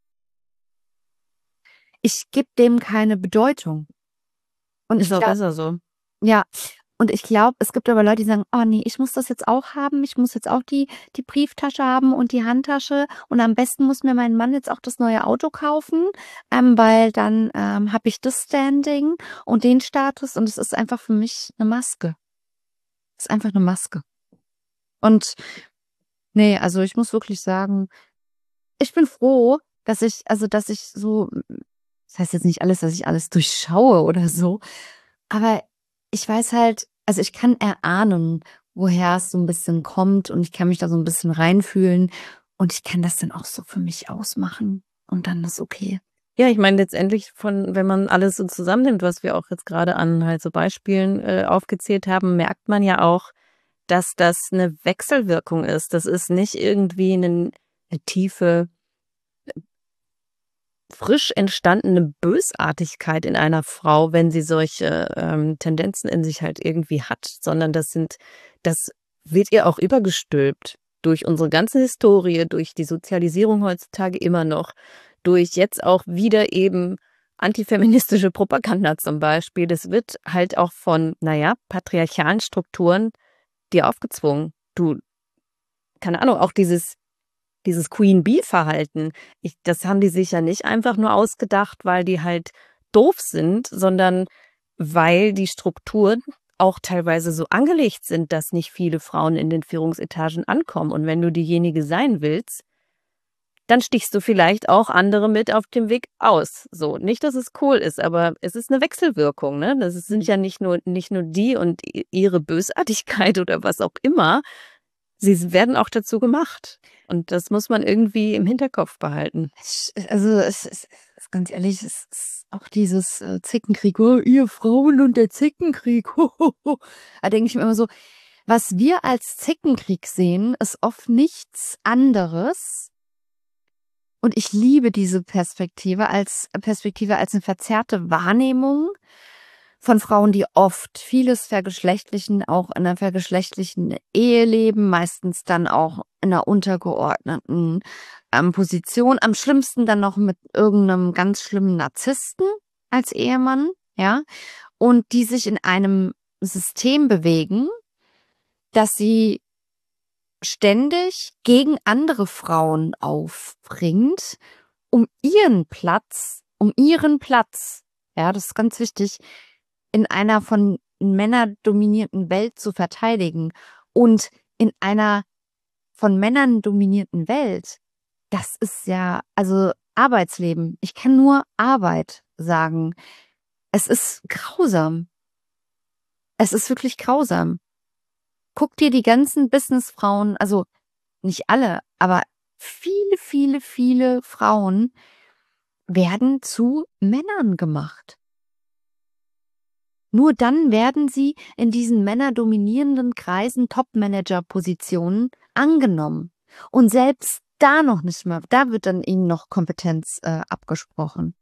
ich gebe dem keine Bedeutung. Und Ist ich auch glaube besser so. ja, und ich glaube, es gibt aber Leute, die sagen: „Oh ne, ich muss das jetzt auch haben. Ich muss jetzt auch die die Brieftasche haben und die Handtasche und am besten muss mir mein Mann jetzt auch das neue Auto kaufen, ähm, weil dann, ähm, habe ich das Standing und den Status.“ Und es ist einfach für mich 'ne Maske. ist einfach eine Maske. Und nee, also ich muss wirklich sagen, ich bin froh, dass ich, also dass ich so, das heißt jetzt nicht alles, dass ich alles durchschaue oder so, aber ich weiß halt, also ich kann erahnen, woher es so ein bisschen kommt und ich kann mich da so ein bisschen reinfühlen und ich kann das dann auch so für mich ausmachen und dann ist okay. Ja, ich meine letztendlich von wenn man alles so zusammennimmt, was wir auch jetzt gerade an halt so Beispielen, äh, aufgezählt haben, merkt man ja auch, dass das eine Wechselwirkung ist. Das ist nicht irgendwie 'nen 'ne tiefe, frisch entstandene Bösartigkeit in einer Frau, wenn sie solche, ähm, Tendenzen in sich halt irgendwie hat, sondern das sind das wird ihr auch übergestülpt durch unsere ganze Historie, durch die Sozialisierung heutzutage immer noch, durch jetzt auch wieder eben antifeministische Propaganda zum Beispiel. Das wird halt auch von, na ja, patriarchalen Strukturen dir aufgezwungen. Du keine Ahnung, auch dieses dieses Queen-Bee-Verhalten, ich das haben die sich ja nicht einfach nur ausgedacht, weil die halt doof sind, sondern weil die Strukturen auch teilweise so angelegt sind, dass nicht viele Frauen in den Führungsetagen ankommen. Und wenn du diejenige sein willst, dann stichst du vielleicht auch andere mit auf dem Weg aus. So, nicht, dass es cool ist, aber es ist eine Wechselwirkung, ne? Das sind ja nicht nur nicht nur die und i ihre Bösartigkeit oder was auch immer, sie werden auch dazu gemacht. Und das muss man irgendwie im Hinterkopf behalten. Ich, also es ist, ganz ehrlich, es ist auch dieses äh, Zickenkrieg, oh, ihr Frauen und der Zickenkrieg. Ho, ho, ho. Da denke ich mir immer so, was wir als Zickenkrieg sehen, ist oft nichts anderes. Und ich liebe diese Perspektive als Perspektive als eine verzerrte Wahrnehmung von Frauen, die oft vieles vergeschlechtlichen, auch in einer vergeschlechtlichen Ehe leben, meistens dann auch in einer untergeordneten ähm, Position. Am schlimmsten dann noch mit irgendeinem ganz schlimmen Narzissten als Ehemann, ja. Und die sich in einem System bewegen, dass sie ständig gegen andere Frauen aufbringt, um ihren Platz, um ihren Platz, ja, das ist ganz wichtig, in einer von Männern dominierten Welt zu verteidigen. Und in einer von Männern dominierten Welt, das ist ja, also Arbeitsleben. Ich kann nur Arbeit sagen. Es ist grausam. Es ist wirklich grausam. Guck dir die ganzen Businessfrauen, also nicht alle, aber viele, viele, viele Frauen werden zu Männern gemacht. Nur dann werden sie in diesen männerdominierenden Kreisen Top-Manager-Positionen angenommen. Und selbst da noch nicht mal, da wird dann ihnen noch Kompetenz äh, abgesprochen.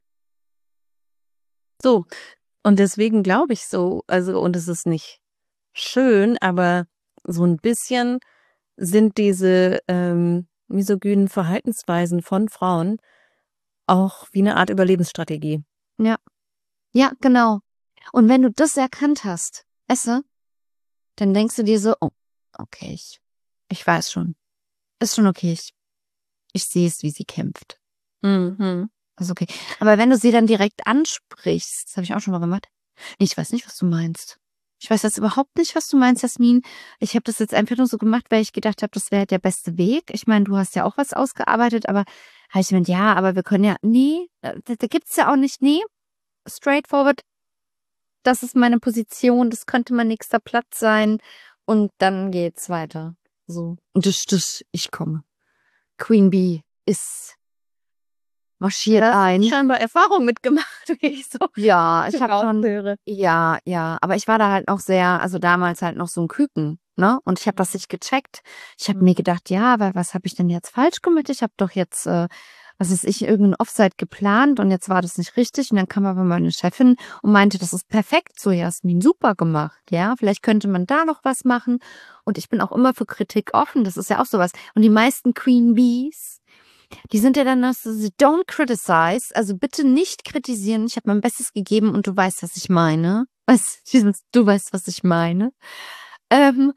So, und deswegen glaube ich so, also und es ist nicht schön, aber so ein bisschen sind diese, ähm, misogynen Verhaltensweisen von Frauen auch wie eine Art Überlebensstrategie. Ja, ja, genau. Und wenn du das erkannt hast, Esse, dann denkst du dir so, oh, okay, ich, ich weiß schon. Ist schon okay, ich, ich sehe es, wie sie kämpft. Mhm. Ist okay. Aber wenn du sie dann direkt ansprichst, das habe ich auch schon mal gemacht. Ich weiß nicht, was du meinst. Ich weiß jetzt überhaupt nicht, was du meinst, Jasmin. Ich habe das jetzt einfach nur so gemacht, weil ich gedacht habe, das wäre der beste Weg. Ich meine, du hast ja auch was ausgearbeitet, aber habe ich gemeint, ja, aber wir können ja, nee, da, da gibt's ja auch nicht, nee, straightforward. Das ist meine Position, das könnte mein nächster Platz sein. Und dann geht's weiter. So. Und das, das, ich komme. Queen Bee ist marschiert ein. Scheinbar Erfahrung mitgemacht, wie ich so Ja, ich habe schon, raushöre. ja, ja, aber ich war da halt noch sehr, also damals halt noch so ein Küken, ne? Und ich habe das nicht gecheckt. Ich habe mir gedacht, ja, aber was habe ich denn jetzt falsch gemacht? Ich habe doch jetzt, äh, was weiß ich, irgendein Offside geplant und jetzt war das nicht richtig. Und dann kam aber meine Chefin und meinte, das ist perfekt so, Jasmin, super gemacht, ja? Vielleicht könnte man da noch was machen. Und ich bin auch immer für Kritik offen, das ist ja auch sowas. Und die meisten Queen Bees, die sind ja dann noch so, don't criticize, also bitte nicht kritisieren. Ich habe mein Bestes gegeben und du weißt, was ich meine. Weißt, dieses, du weißt, was ich meine. Ähm,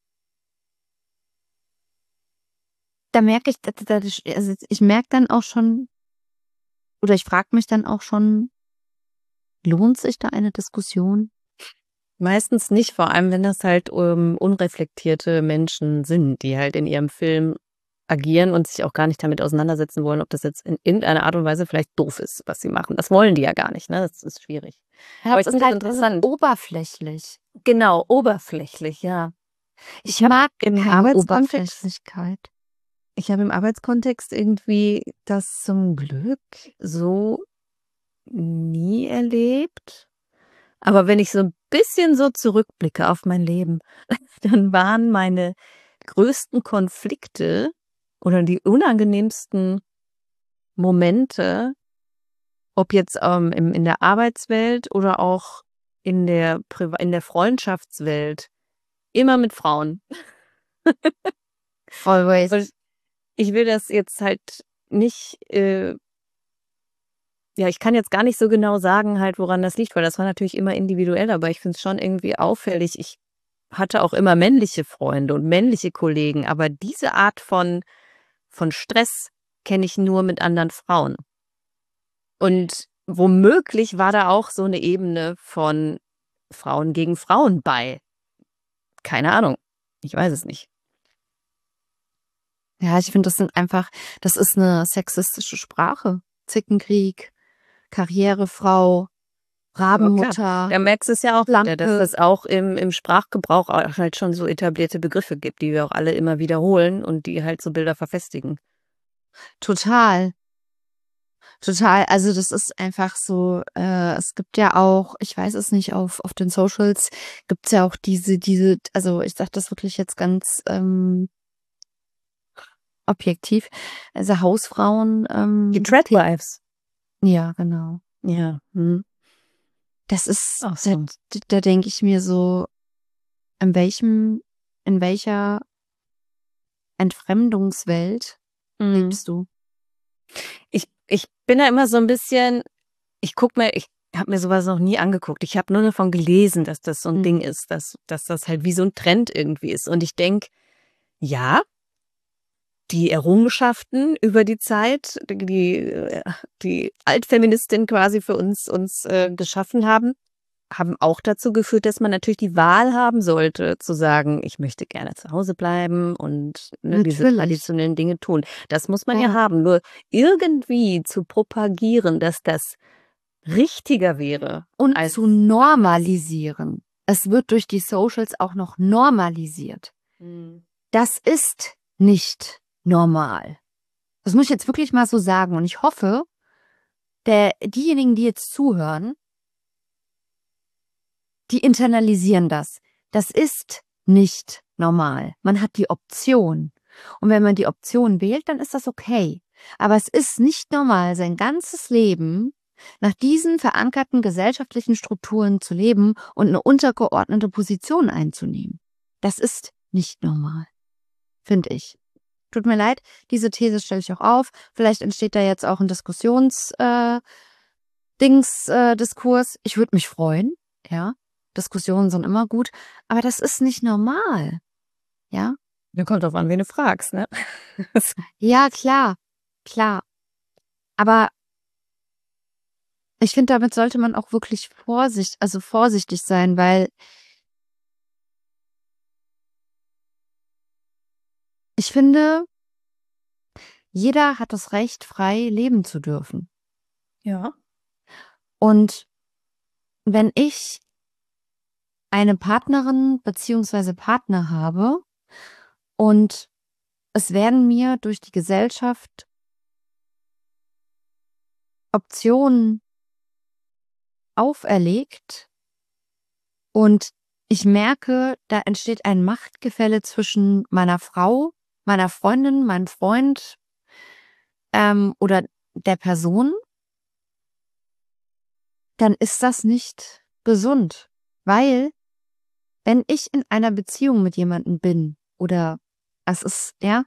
da merke ich, da, da, also ich merke dann auch schon, oder ich frage mich dann auch schon, lohnt sich da eine Diskussion? Meistens nicht, vor allem wenn das halt ähm, unreflektierte Menschen sind, die halt in ihrem Film agieren und sich auch gar nicht damit auseinandersetzen wollen, ob das jetzt in irgendeiner Art und Weise vielleicht doof ist, was sie machen. Das wollen die ja gar nicht, ne? Das ist schwierig. Ja, Aber es ich ist finde das halt interessant. oberflächlich. Genau, oberflächlich, ja. Ich Ich habe mag im keine Arbeitskontext, Oberflächlichkeit. ich habe im Arbeitskontext irgendwie das zum Glück so nie erlebt. Aber wenn ich so ein bisschen so zurückblicke auf mein Leben, dann waren meine größten Konflikte oder die unangenehmsten Momente, ob jetzt, ähm, im in der Arbeitswelt oder auch in der Priva in der Freundschaftswelt, immer mit Frauen. Always. Und ich will das jetzt halt nicht, äh ja, ich kann jetzt gar nicht so genau sagen halt, woran das liegt, weil das war natürlich immer individuell, aber ich finde es schon irgendwie auffällig. Ich hatte auch immer männliche Freunde und männliche Kollegen, aber diese Art von von Stress kenne ich nur mit anderen Frauen. Und womöglich war da auch so 'ne Ebene von Frauen gegen Frauen bei. Keine Ahnung. Ich weiß es nicht. Ja, ich finde, das sind einfach das ist 'ne sexistische Sprache. Zickenkrieg, Karrierefrau, Aber klar, Rabenmutter, da merkst du's ja auch wieder, dass Schlampe. es auch im im Sprachgebrauch auch halt schon so etablierte Begriffe gibt, die wir auch alle immer wiederholen und die halt so Bilder verfestigen. Total, total. Also, das ist einfach so, äh, es gibt ja auch, ich weiß es nicht, auf auf den Socials gibt's ja auch diese diese also, ich sage das wirklich jetzt ganz, ähm, objektiv, also, Hausfrauen, Die ähm Threadwives. ja, genau. Ja, mhm. Das ist Auch da so. da denke ich mir so, in welchem in welcher Entfremdungswelt Mhm. lebst du? Ich ich bin da immer so 'n bisschen ich gucke mir ich habe mir so was noch nie angeguckt. Ich habe nur davon gelesen, dass das so 'n Mhm. Ding ist, dass dass das halt wie so 'n Trend irgendwie ist. Und ich denke, ja, die Errungenschaften über die Zeit, die äh, die Altfeministinnen quasi für uns uns, äh, geschaffen haben, haben auch dazu geführt, dass man natürlich die Wahl haben sollte, zu sagen: „Ich möchte gerne zu Hause bleiben und, ne, diese Natürlich. traditionellen Dinge tun.“ Das muss man ja Ja. haben. Nur irgendwie zu propagieren, dass das richtiger wäre Und zu als normalisieren. Es wird durch die Socials auch noch normalisiert. mhm. Das ist nicht normal. Das muss ich jetzt wirklich mal so sagen. Und ich hoffe, der diejenigen, die jetzt zuhören, die internalisieren das. Das ist nicht normal. Man hat die Option. Und wenn man die Option wählt, dann ist das okay. Aber es ist nicht normal, sein ganzes Leben nach diesen verankerten gesellschaftlichen Strukturen zu leben und eine untergeordnete Position einzunehmen. Das ist nicht normal, finde ich. Tut mir leid, diese These stelle ich auch auf. Vielleicht entsteht da jetzt auch ein Diskussions äh, Dings äh, Diskurs. Ich würde mich freuen, ja. Diskussionen sind immer gut, aber das ist nicht normal, ja? Ja, kommt drauf an, wen du fragst, ne? Das Ja, klar, klar. Aber ich finde, damit sollte man auch wirklich vorsicht also vorsichtig sein, weil ich finde, jeder hat das Recht, frei leben zu dürfen. ja. Und wenn ich eine Partnerin beziehungsweise Partner habe und es werden mir durch die Gesellschaft Optionen auferlegt und ich merke, da entsteht ein Machtgefälle zwischen meiner Frau, meiner Freundin, meinem Freund, ähm, oder der Person, dann ist das nicht gesund. Weil, wenn ich in einer Beziehung mit jemandem bin oder es ist, ja,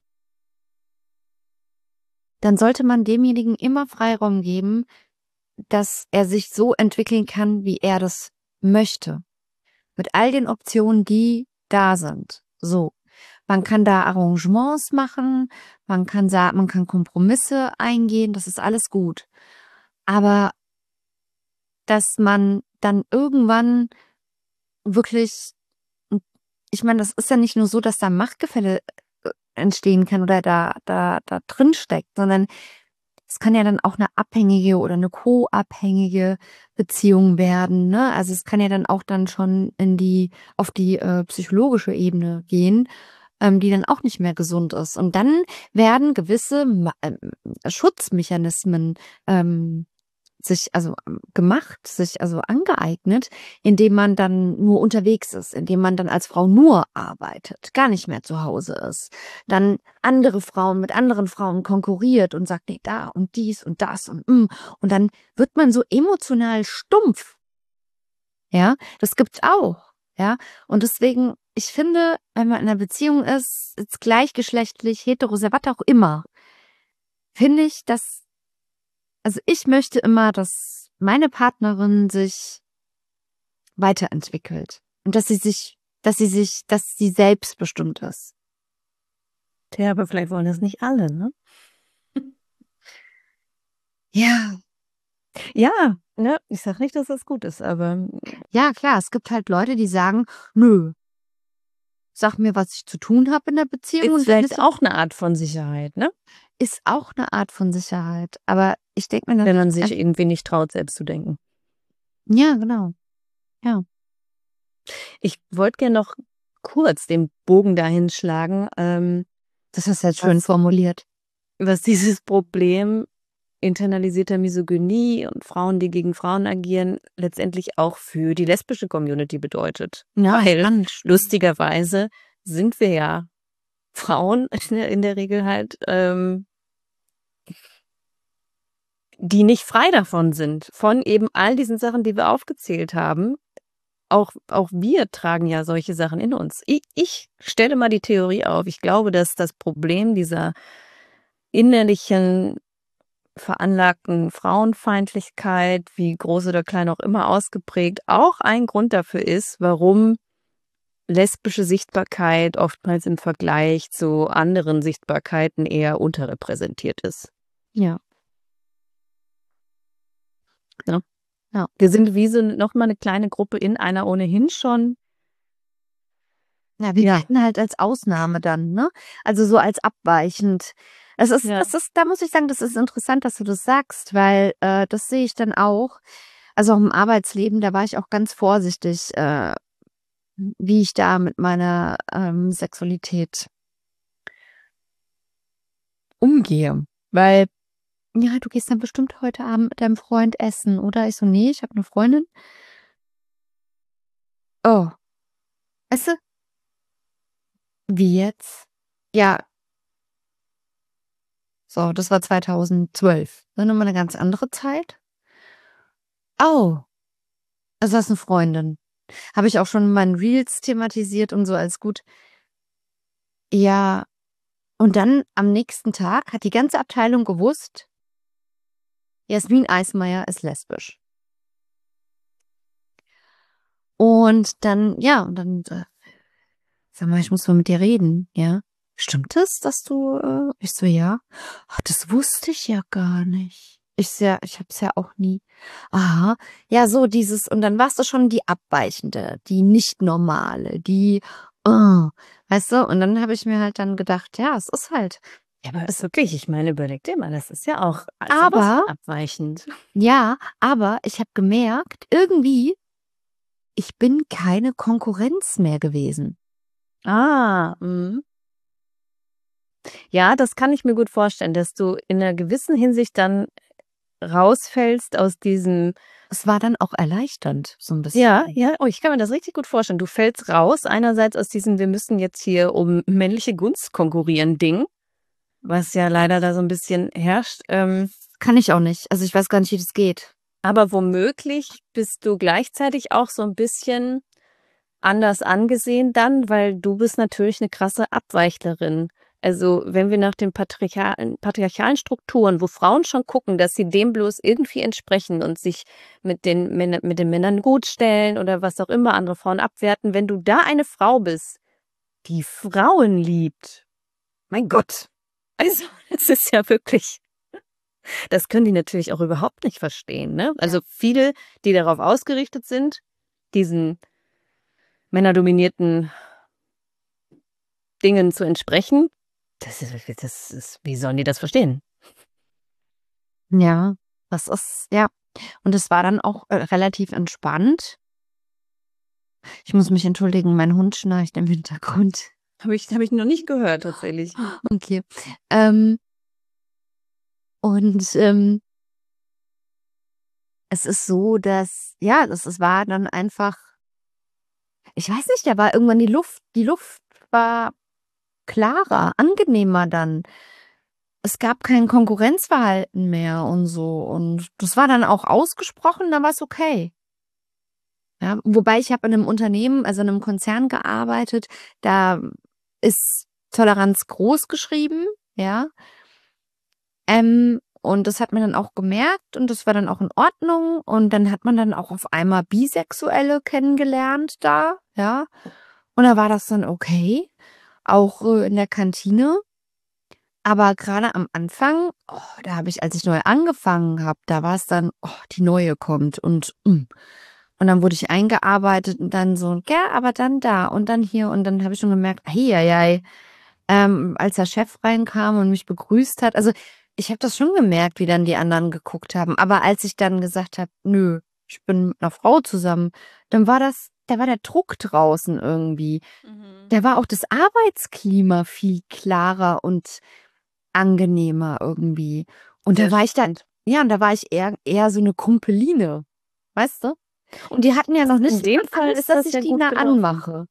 dann sollte man demjenigen immer Freiraum geben, dass er sich so entwickeln kann, wie er das möchte. Mit all den Optionen, die da sind. So. Man kann da Arrangements machen, man kann sagen, man kann Kompromisse eingehen, das ist alles gut. Aber dass man dann irgendwann wirklich, ich meine, das ist ja nicht nur so, dass da Machtgefälle äh, entstehen kann oder da, da, da drin steckt, sondern es kann ja dann auch eine abhängige oder eine co-abhängige Beziehung werden, ne? Also es kann ja dann auch dann schon in die, auf die äh, psychologische Ebene gehen, ähm, die dann auch nicht mehr gesund ist. Und dann werden gewisse Ma ähm, Schutzmechanismen ähm, sich also ähm, gemacht, sich also angeeignet, indem man dann nur unterwegs ist, indem man dann als Frau nur arbeitet, gar nicht mehr zu Hause ist, dann andere Frauen mit anderen Frauen konkurriert und sagt, nee, da und dies und das und mm. Und dann wird man so emotional stumpf. Ja, das gibt's auch. Ja, und deswegen, ich finde, wenn man in einer Beziehung ist, jetzt gleichgeschlechtlich, hetero, was auch immer, finde ich, dass also ich möchte immer, dass meine Partnerin sich weiterentwickelt und dass sie sich, dass sie sich, dass sie selbstbestimmt ist. Ja, aber vielleicht wollen das nicht alle, ne? Ja, Ja, ne? Ich sag nicht, dass das gut ist, aber ja, klar, es gibt halt Leute, die sagen, nö, sag mir, was ich zu tun habe in der Beziehung ist und dann vielleicht ist, auch eine Art von Sicherheit, ne? ist auch eine Art von Sicherheit. Aber ich denke mir dann, Wenn man sich äh, irgendwie nicht traut, selbst zu denken. ja, genau. Ja. Ich wollte gerne noch kurz den Bogen dahin schlagen, ähm, Das ist jetzt schön was, formuliert. was dieses Problem internalisierter Misogynie und Frauen, die gegen Frauen agieren, letztendlich auch für die lesbische Community bedeutet. Ja, Weil spannend. lustigerweise sind wir ja Frauen in der, in der Regel halt, ähm, die nicht frei davon sind, von eben all diesen Sachen, die wir aufgezählt haben. Auch, auch wir tragen ja solche Sachen in uns. Ich, ich stelle mal die Theorie auf. Ich glaube, dass das Problem dieser innerlichen, veranlagten Frauenfeindlichkeit, wie groß oder klein auch immer ausgeprägt, auch ein Grund dafür ist, warum lesbische Sichtbarkeit oftmals im Vergleich zu anderen Sichtbarkeiten eher unterrepräsentiert ist. Ja. Ja. Ja. Wir sind wie so nochmal eine kleine Gruppe in einer ohnehin schon. Ja, wir Ja. gelten halt als Ausnahme dann, ne? Also so als abweichend. Es ist, Ja. das ist, da muss ich sagen, das ist interessant, dass du das sagst, weil äh, das sehe ich dann auch. Also auch im Arbeitsleben, da war ich auch ganz vorsichtig, äh, wie ich da mit meiner ähm, Sexualität umgehe. Weil, ja, du gehst dann bestimmt heute Abend mit deinem Freund essen, oder? Ich so, nee, ich habe eine Freundin. Oh, weißt du, wie jetzt? Ja, so, das war zweitausendzwölf. Dann nochmal eine ganz andere Zeit. Oh, also das ist eine Freundin. Habe ich auch schon in meinen Reels thematisiert und so als gut. Ja, und dann am nächsten Tag hat die ganze Abteilung gewusst, Jasmin Eismeier ist lesbisch. Und dann, ja, und dann, äh, sag mal, ich muss mal mit dir reden, ja. Stimmt es, dass du, äh, ich so, ja. Ach, das wusste ich ja gar nicht. Ich so, ja, ich hab's ja auch nie. Aha, ja, so dieses, und dann warst du schon die Abweichende, die nicht normale, die, uh, weißt du, und dann habe ich mir halt dann gedacht, ja, es ist halt, Ja, aber ist wirklich, ich meine, überleg dir mal, das ist ja auch sowas aber, von abweichend. ja, aber ich habe gemerkt, irgendwie, ich bin keine Konkurrenz mehr gewesen. Ah, mhm. Ja, das kann ich mir gut vorstellen, dass du in einer gewissen Hinsicht dann rausfällst aus diesem, Es war dann auch erleichternd, so ein bisschen. ja, ja, oh, ich kann mir das richtig gut vorstellen. Du fällst raus, einerseits aus diesem, wir müssen jetzt hier um männliche Gunst konkurrieren Ding, was ja leider da so ein bisschen herrscht. Ähm, Kann ich auch nicht. Also ich weiß gar nicht, wie das geht. aber womöglich bist du gleichzeitig auch so ein bisschen anders angesehen dann, weil du bist natürlich eine krasse Abweichlerin. Also wenn wir nach den patriarchalen, patriarchalen Strukturen, wo Frauen schon gucken, dass sie dem bloß irgendwie entsprechen und sich mit den, Männer, mit den Männern gut stellen oder was auch immer, andere Frauen abwerten, wenn du da eine Frau bist, die Frauen liebt, mein Gott, also es ist ja wirklich, das können die natürlich auch überhaupt nicht verstehen, ne? Also viele, die darauf ausgerichtet sind, diesen männerdominierten Dingen zu entsprechen. Das ist, das ist, wie sollen die das verstehen? Ja, das ist, ja. Und es war dann auch äh, relativ entspannt. Ich muss mich entschuldigen, mein Hund schnarcht im Hintergrund. Habe ich, hab ich noch nicht gehört, tatsächlich. Okay. Ähm, und ähm, es ist so, dass, ja, das, es war dann einfach, ich weiß nicht, da war irgendwann die Luft, die Luft war klarer, angenehmer dann. Es gab kein Konkurrenzverhalten mehr und so. Und das war dann auch ausgesprochen, dann war es okay. Ja, wobei ich habe in einem Unternehmen, also in einem Konzern gearbeitet, da ist Toleranz groß geschrieben, ja. Ähm, und das hat man dann auch gemerkt und das war dann auch in Ordnung. Und dann hat man dann auch auf einmal Bisexuelle kennengelernt da, ja. Und da war das dann okay, auch äh, in der Kantine. Aber gerade am Anfang, oh, da habe ich, als ich neu angefangen habe, da war es dann, oh, die Neue kommt und mm. Und dann wurde ich eingearbeitet und dann so, ja, aber dann da und dann hier und dann habe ich schon gemerkt, ei, ähm, als der Chef reinkam und mich begrüßt hat. Also ich habe das schon gemerkt, wie dann die anderen geguckt haben. Aber als ich dann gesagt habe, nö, ich bin mit einer Frau zusammen, dann war das, da war der Druck draußen irgendwie. Mhm. Da war auch das Arbeitsklima viel klarer und angenehmer irgendwie. Und Sehr da war ich dann, spannend. ja, und da war ich eher, eher so eine Kumpeline, weißt du? Und die hatten ja noch In nicht dem mal Fall Angst, ist dass das ich ja die gut nah gelaufen. anmache.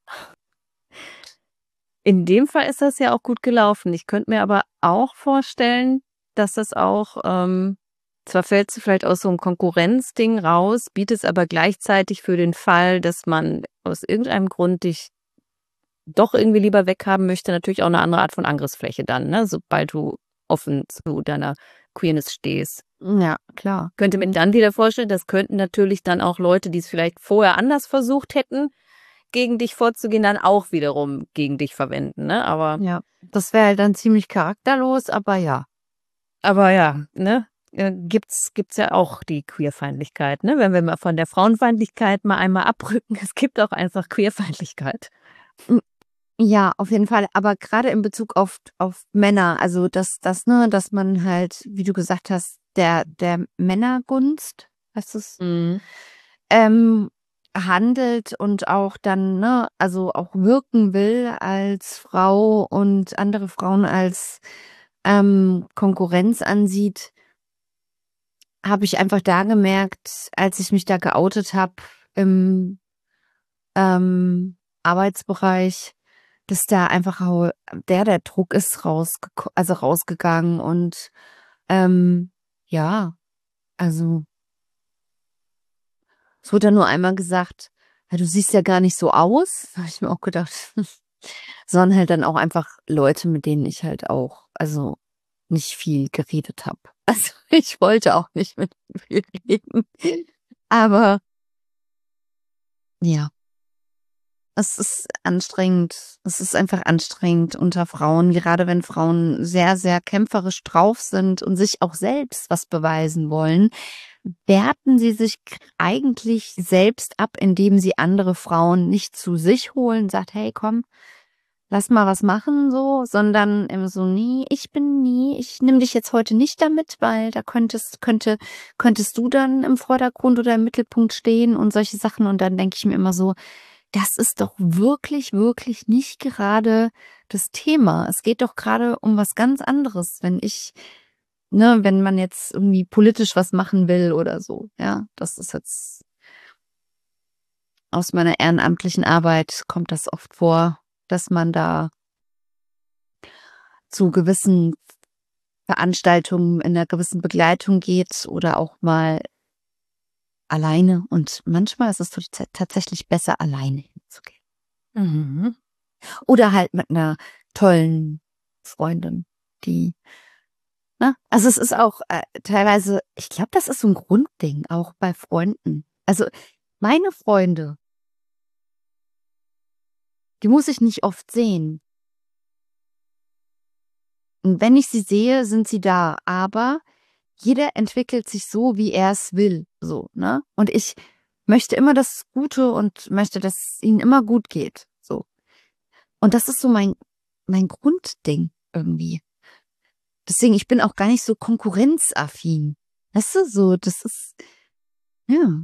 In dem Fall ist das ja auch gut gelaufen. Ich könnte mir aber auch vorstellen, dass das auch, ähm, zwar fällst du vielleicht aus so einem Konkurrenzding raus, bietest aber gleichzeitig für den Fall, dass man aus irgendeinem Grund dich doch irgendwie lieber weghaben möchte, natürlich auch eine andere Art von Angriffsfläche dann, ne, sobald du offen zu deiner Queerness stehst. Ja, klar. Könnte mir dann wieder vorstellen, das könnten natürlich dann auch Leute, die es vielleicht vorher anders versucht hätten, gegen dich vorzugehen, dann auch wiederum gegen dich verwenden, ne? Aber, Ja, das wäre halt dann ziemlich charakterlos, aber ja. aber ja, ne? Äh, Gibt's, gibt's ja auch die Queerfeindlichkeit, ne? Wenn wir mal von der Frauenfeindlichkeit mal einmal abrücken, es gibt auch einfach Queerfeindlichkeit. Hm, ja, auf jeden Fall. Aber gerade in Bezug auf, auf Männer, also dass das, ne, dass man halt, wie du gesagt hast, der, der Männergunst, heißt es, Mhm. ähm, handelt und auch dann, ne, also auch wirken will als Frau und andere Frauen als ähm, Konkurrenz ansieht, habe ich einfach da gemerkt, als ich mich da geoutet habe im ähm, Arbeitsbereich, dass da einfach au- der, der Druck ist rausge also rausgegangen und ähm, ja, also es wurde dann nur einmal gesagt, ja, du siehst ja gar nicht so aus. Da habe ich mir auch gedacht, sondern halt dann auch einfach Leute, mit denen ich halt auch, also nicht viel geredet habe. Also ich wollte auch nicht mit viel reden. Aber ja, es ist anstrengend. Es ist einfach anstrengend unter Frauen, gerade wenn Frauen sehr, sehr kämpferisch drauf sind und sich auch selbst was beweisen wollen, werten sie sich k- eigentlich selbst ab, indem sie andere Frauen nicht zu sich holen, sagt, hey, komm, lass mal was machen, so, sondern immer so, nee, ich bin nie, ich nehme dich jetzt heute nicht damit, weil da könntest, könnte, könntest du dann im Vordergrund oder im Mittelpunkt stehen und solche Sachen. Und dann denke ich mir immer so, das ist doch wirklich, wirklich nicht gerade das Thema. Es geht doch gerade um was ganz anderes, wenn ich, ne, wenn man jetzt irgendwie politisch was machen will oder so. Ja, das ist jetzt aus meiner ehrenamtlichen Arbeit kommt das oft vor, dass man da zu gewissen Veranstaltungen in einer gewissen Begleitung geht oder auch mal alleine. Und manchmal ist es tats- tatsächlich besser, alleine hinzugehen. Mhm. Oder halt mit einer tollen Freundin, die, ne? Also es ist auch äh, teilweise, ich glaube, das ist so ein Grundding, auch bei Freunden. Also meine Freunde, die muss ich nicht oft sehen. Und wenn ich sie sehe, sind sie da. Aber jeder entwickelt sich so, wie er es will, so, ne? Und ich möchte immer das Gute und möchte, dass es ihnen immer gut geht. So. Und das ist so mein, mein Grundding irgendwie. Deswegen, ich bin auch gar nicht so konkurrenzaffin. Weißt du, so, das ist, ja.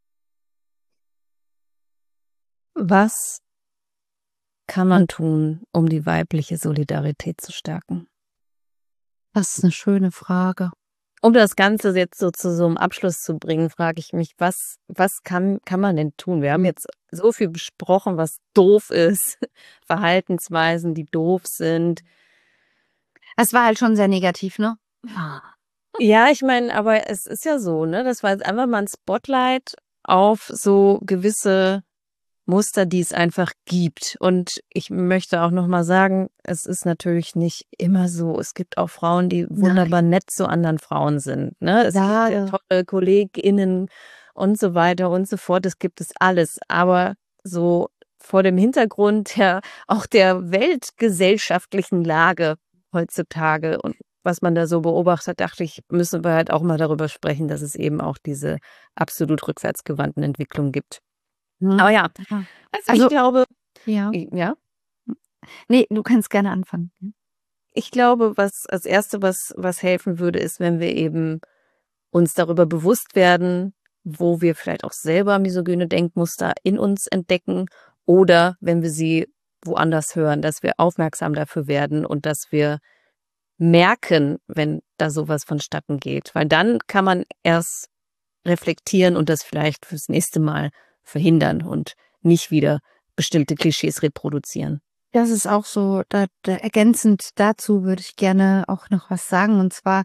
Was kann man tun, um die weibliche Solidarität zu stärken? Das ist eine schöne Frage. Um das Ganze jetzt so zu so einem Abschluss zu bringen, frage ich mich, was, was kann, kann man denn tun? Wir haben jetzt so viel besprochen, was doof ist, Verhaltensweisen, die doof sind. Es war halt schon sehr negativ, ne? Ja, ich meine, aber es ist ja so, ne? Das war jetzt einfach mal ein Spotlight auf so gewisse Muster, die es einfach gibt. Und ich möchte auch noch mal sagen, es ist natürlich nicht immer so. Es gibt auch Frauen, die wunderbar nett zu anderen Frauen sind, ne? Es Ja, gibt ja. tolle KollegInnen und so weiter und so fort. Das gibt es alles. Aber so vor dem Hintergrund der auch der weltgesellschaftlichen Lage heutzutage und was man da so beobachtet, dachte ich, müssen wir halt auch mal darüber sprechen, dass es eben auch diese absolut rückwärtsgewandten Entwicklungen gibt. Hm. Aber ja, Ja. also, Also- ich glaube, Ja. ja, Nee, du kannst gerne anfangen. ich glaube, was als Erste, was, was helfen würde, ist, wenn wir eben uns darüber bewusst werden, wo wir vielleicht auch selber misogyne Denkmuster in uns entdecken oder wenn wir sie woanders hören, dass wir aufmerksam dafür werden und dass wir merken, wenn da sowas vonstatten geht. Weil dann kann man erst reflektieren und das vielleicht fürs nächste Mal verhindern und nicht wieder bestimmte Klischees reproduzieren. Das ist auch so, da, da ergänzend dazu würde ich gerne auch noch was sagen. Und zwar,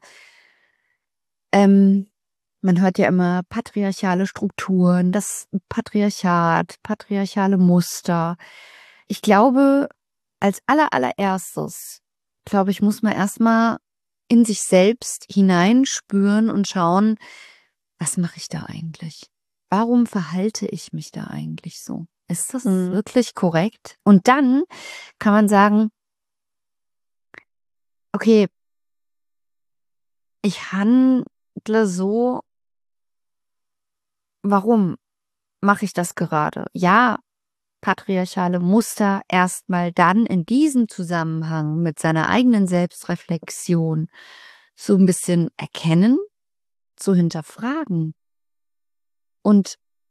ähm, man hört ja immer patriarchale Strukturen, das Patriarchat, patriarchale Muster. Ich glaube, als aller, allererstes, glaube ich, muss man erstmal in sich selbst hineinspüren und schauen, was mache ich da eigentlich? Warum verhalte ich mich da eigentlich so? Ist das Mhm. wirklich korrekt? Und dann kann man sagen, okay, ich handle so, warum mache ich das gerade? Ja, patriarchale Muster erstmal dann in diesem Zusammenhang mit seiner eigenen Selbstreflexion so ein bisschen erkennen, zu hinterfragen und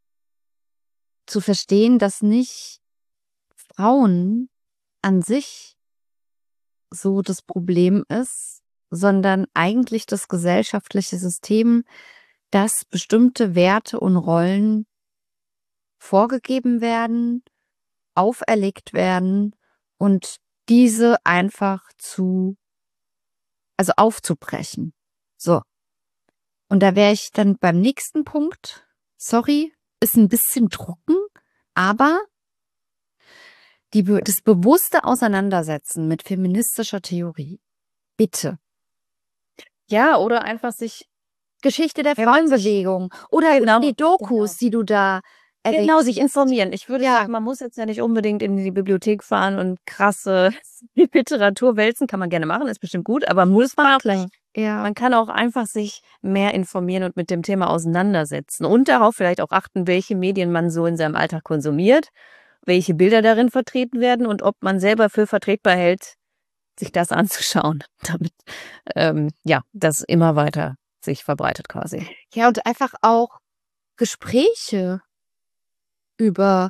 zu verstehen, dass nicht Frauen an sich so das Problem ist, sondern eigentlich das gesellschaftliche System, dass bestimmte Werte und Rollen vorgegeben werden, auferlegt werden und diese einfach zu, also aufzubrechen. So. Und da wäre ich dann beim nächsten Punkt. Sorry, ist ein bisschen trocken, aber die, das bewusste Auseinandersetzen mit feministischer Theorie. Bitte. Ja, oder einfach sich Geschichte der Wenn man sich- Frauenbewegung oder Genau, die Dokus, die du da genau erwähnt. sich informieren. Ich würde Ja. sagen, man muss jetzt ja nicht unbedingt in die Bibliothek fahren und krasse Literatur wälzen. Kann man gerne machen, ist bestimmt gut, aber muss man auch nicht. Ja. Man kann auch einfach sich mehr informieren und mit dem Thema auseinandersetzen und darauf vielleicht auch achten, welche Medien man so in seinem Alltag konsumiert, welche Bilder darin vertreten werden und ob man selber für vertretbar hält, sich das anzuschauen, damit ähm, ja das immer weiter sich verbreitet quasi. Ja, und einfach auch Gespräche über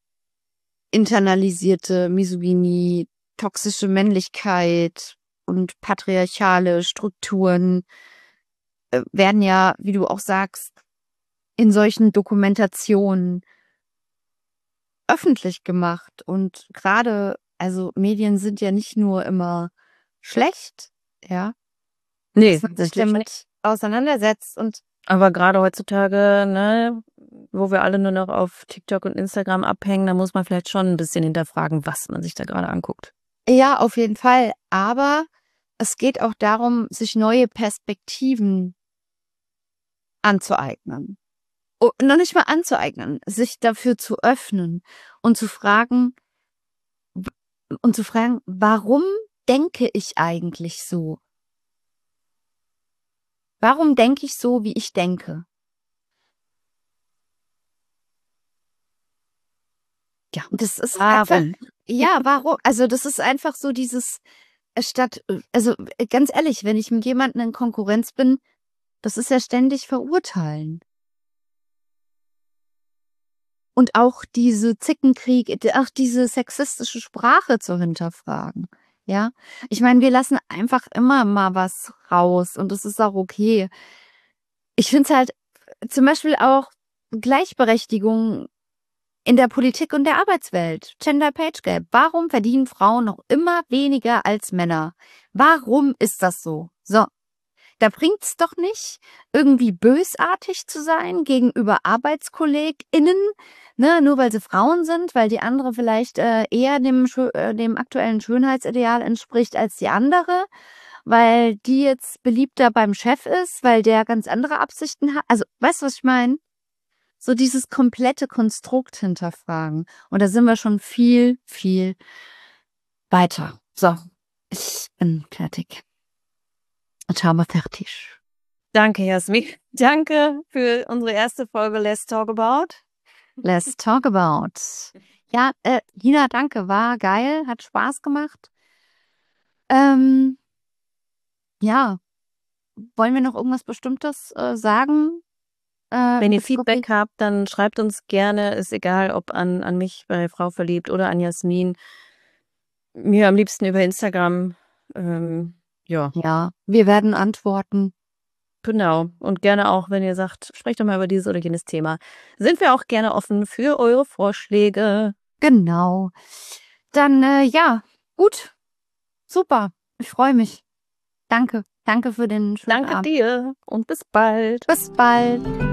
internalisierte Misogynie, toxische Männlichkeit und patriarchale Strukturen äh, werden ja, wie du auch sagst, in solchen Dokumentationen öffentlich gemacht. Und gerade, also Medien sind ja nicht nur immer schlecht, ja, Nee, dass man sich natürlich damit nicht. auseinandersetzt und Aber gerade heutzutage, ne, wo wir alle nur noch auf TikTok und Instagram abhängen, da muss man vielleicht schon ein bisschen hinterfragen, was man sich da gerade anguckt. ja, auf jeden Fall. Aber es geht auch darum, sich neue Perspektiven anzueignen. Oh, noch nicht mal anzueignen, sich dafür zu öffnen und zu fragen, w- und zu fragen, warum denke ich eigentlich so? Warum denke ich so, wie ich denke? Ja, das ist einfach, Warum? ja, warum? Also das ist einfach so dieses, äh, statt, äh, also äh, ganz ehrlich, wenn ich mit jemandem in Konkurrenz bin, das ist ja ständig verurteilen. Und auch diese Zickenkrieg, äh, auch diese sexistische Sprache zu hinterfragen. Ja, ich meine, wir lassen einfach immer mal was raus und das ist auch okay. Ich finde es halt zum Beispiel auch Gleichberechtigung in der Politik und der Arbeitswelt. Gender Page Gap. Warum verdienen Frauen noch immer weniger als Männer? Warum ist das so? So, da bringt's doch nicht, irgendwie bösartig zu sein gegenüber ArbeitskollegInnen, ne, nur weil sie Frauen sind, weil die andere vielleicht äh, eher dem, Schö- äh, dem aktuellen Schönheitsideal entspricht als die andere, weil die jetzt beliebter beim Chef ist, weil der ganz andere Absichten hat. Also, weißt du, was ich meine? So dieses komplette Konstrukt hinterfragen. Und da sind wir schon viel, viel weiter. So, ich bin fertig. Ich habe fertig. Danke, Jasmin. Danke für unsere erste Folge Let's Talk About. Let's talk about. Ja, äh, Lina, danke, war geil, hat Spaß gemacht. Ähm, ja, wollen wir noch irgendwas Bestimmtes äh, sagen? Äh, Wenn ihr bezüglich- Feedback habt, dann schreibt uns gerne. Ist egal, ob an, an mich bei Frau Verliebt oder an Jasmin. Mir am liebsten über Instagram. Ähm, ja, Ja, wir werden antworten. genau. Und gerne auch, wenn ihr sagt, sprecht doch mal über dieses oder jenes Thema. Sind wir auch gerne offen für eure Vorschläge. Genau. Dann, äh, ja, gut, super. Ich freue mich. Danke. Danke für den schönen Danke Abend. dir und bis bald. Bis bald.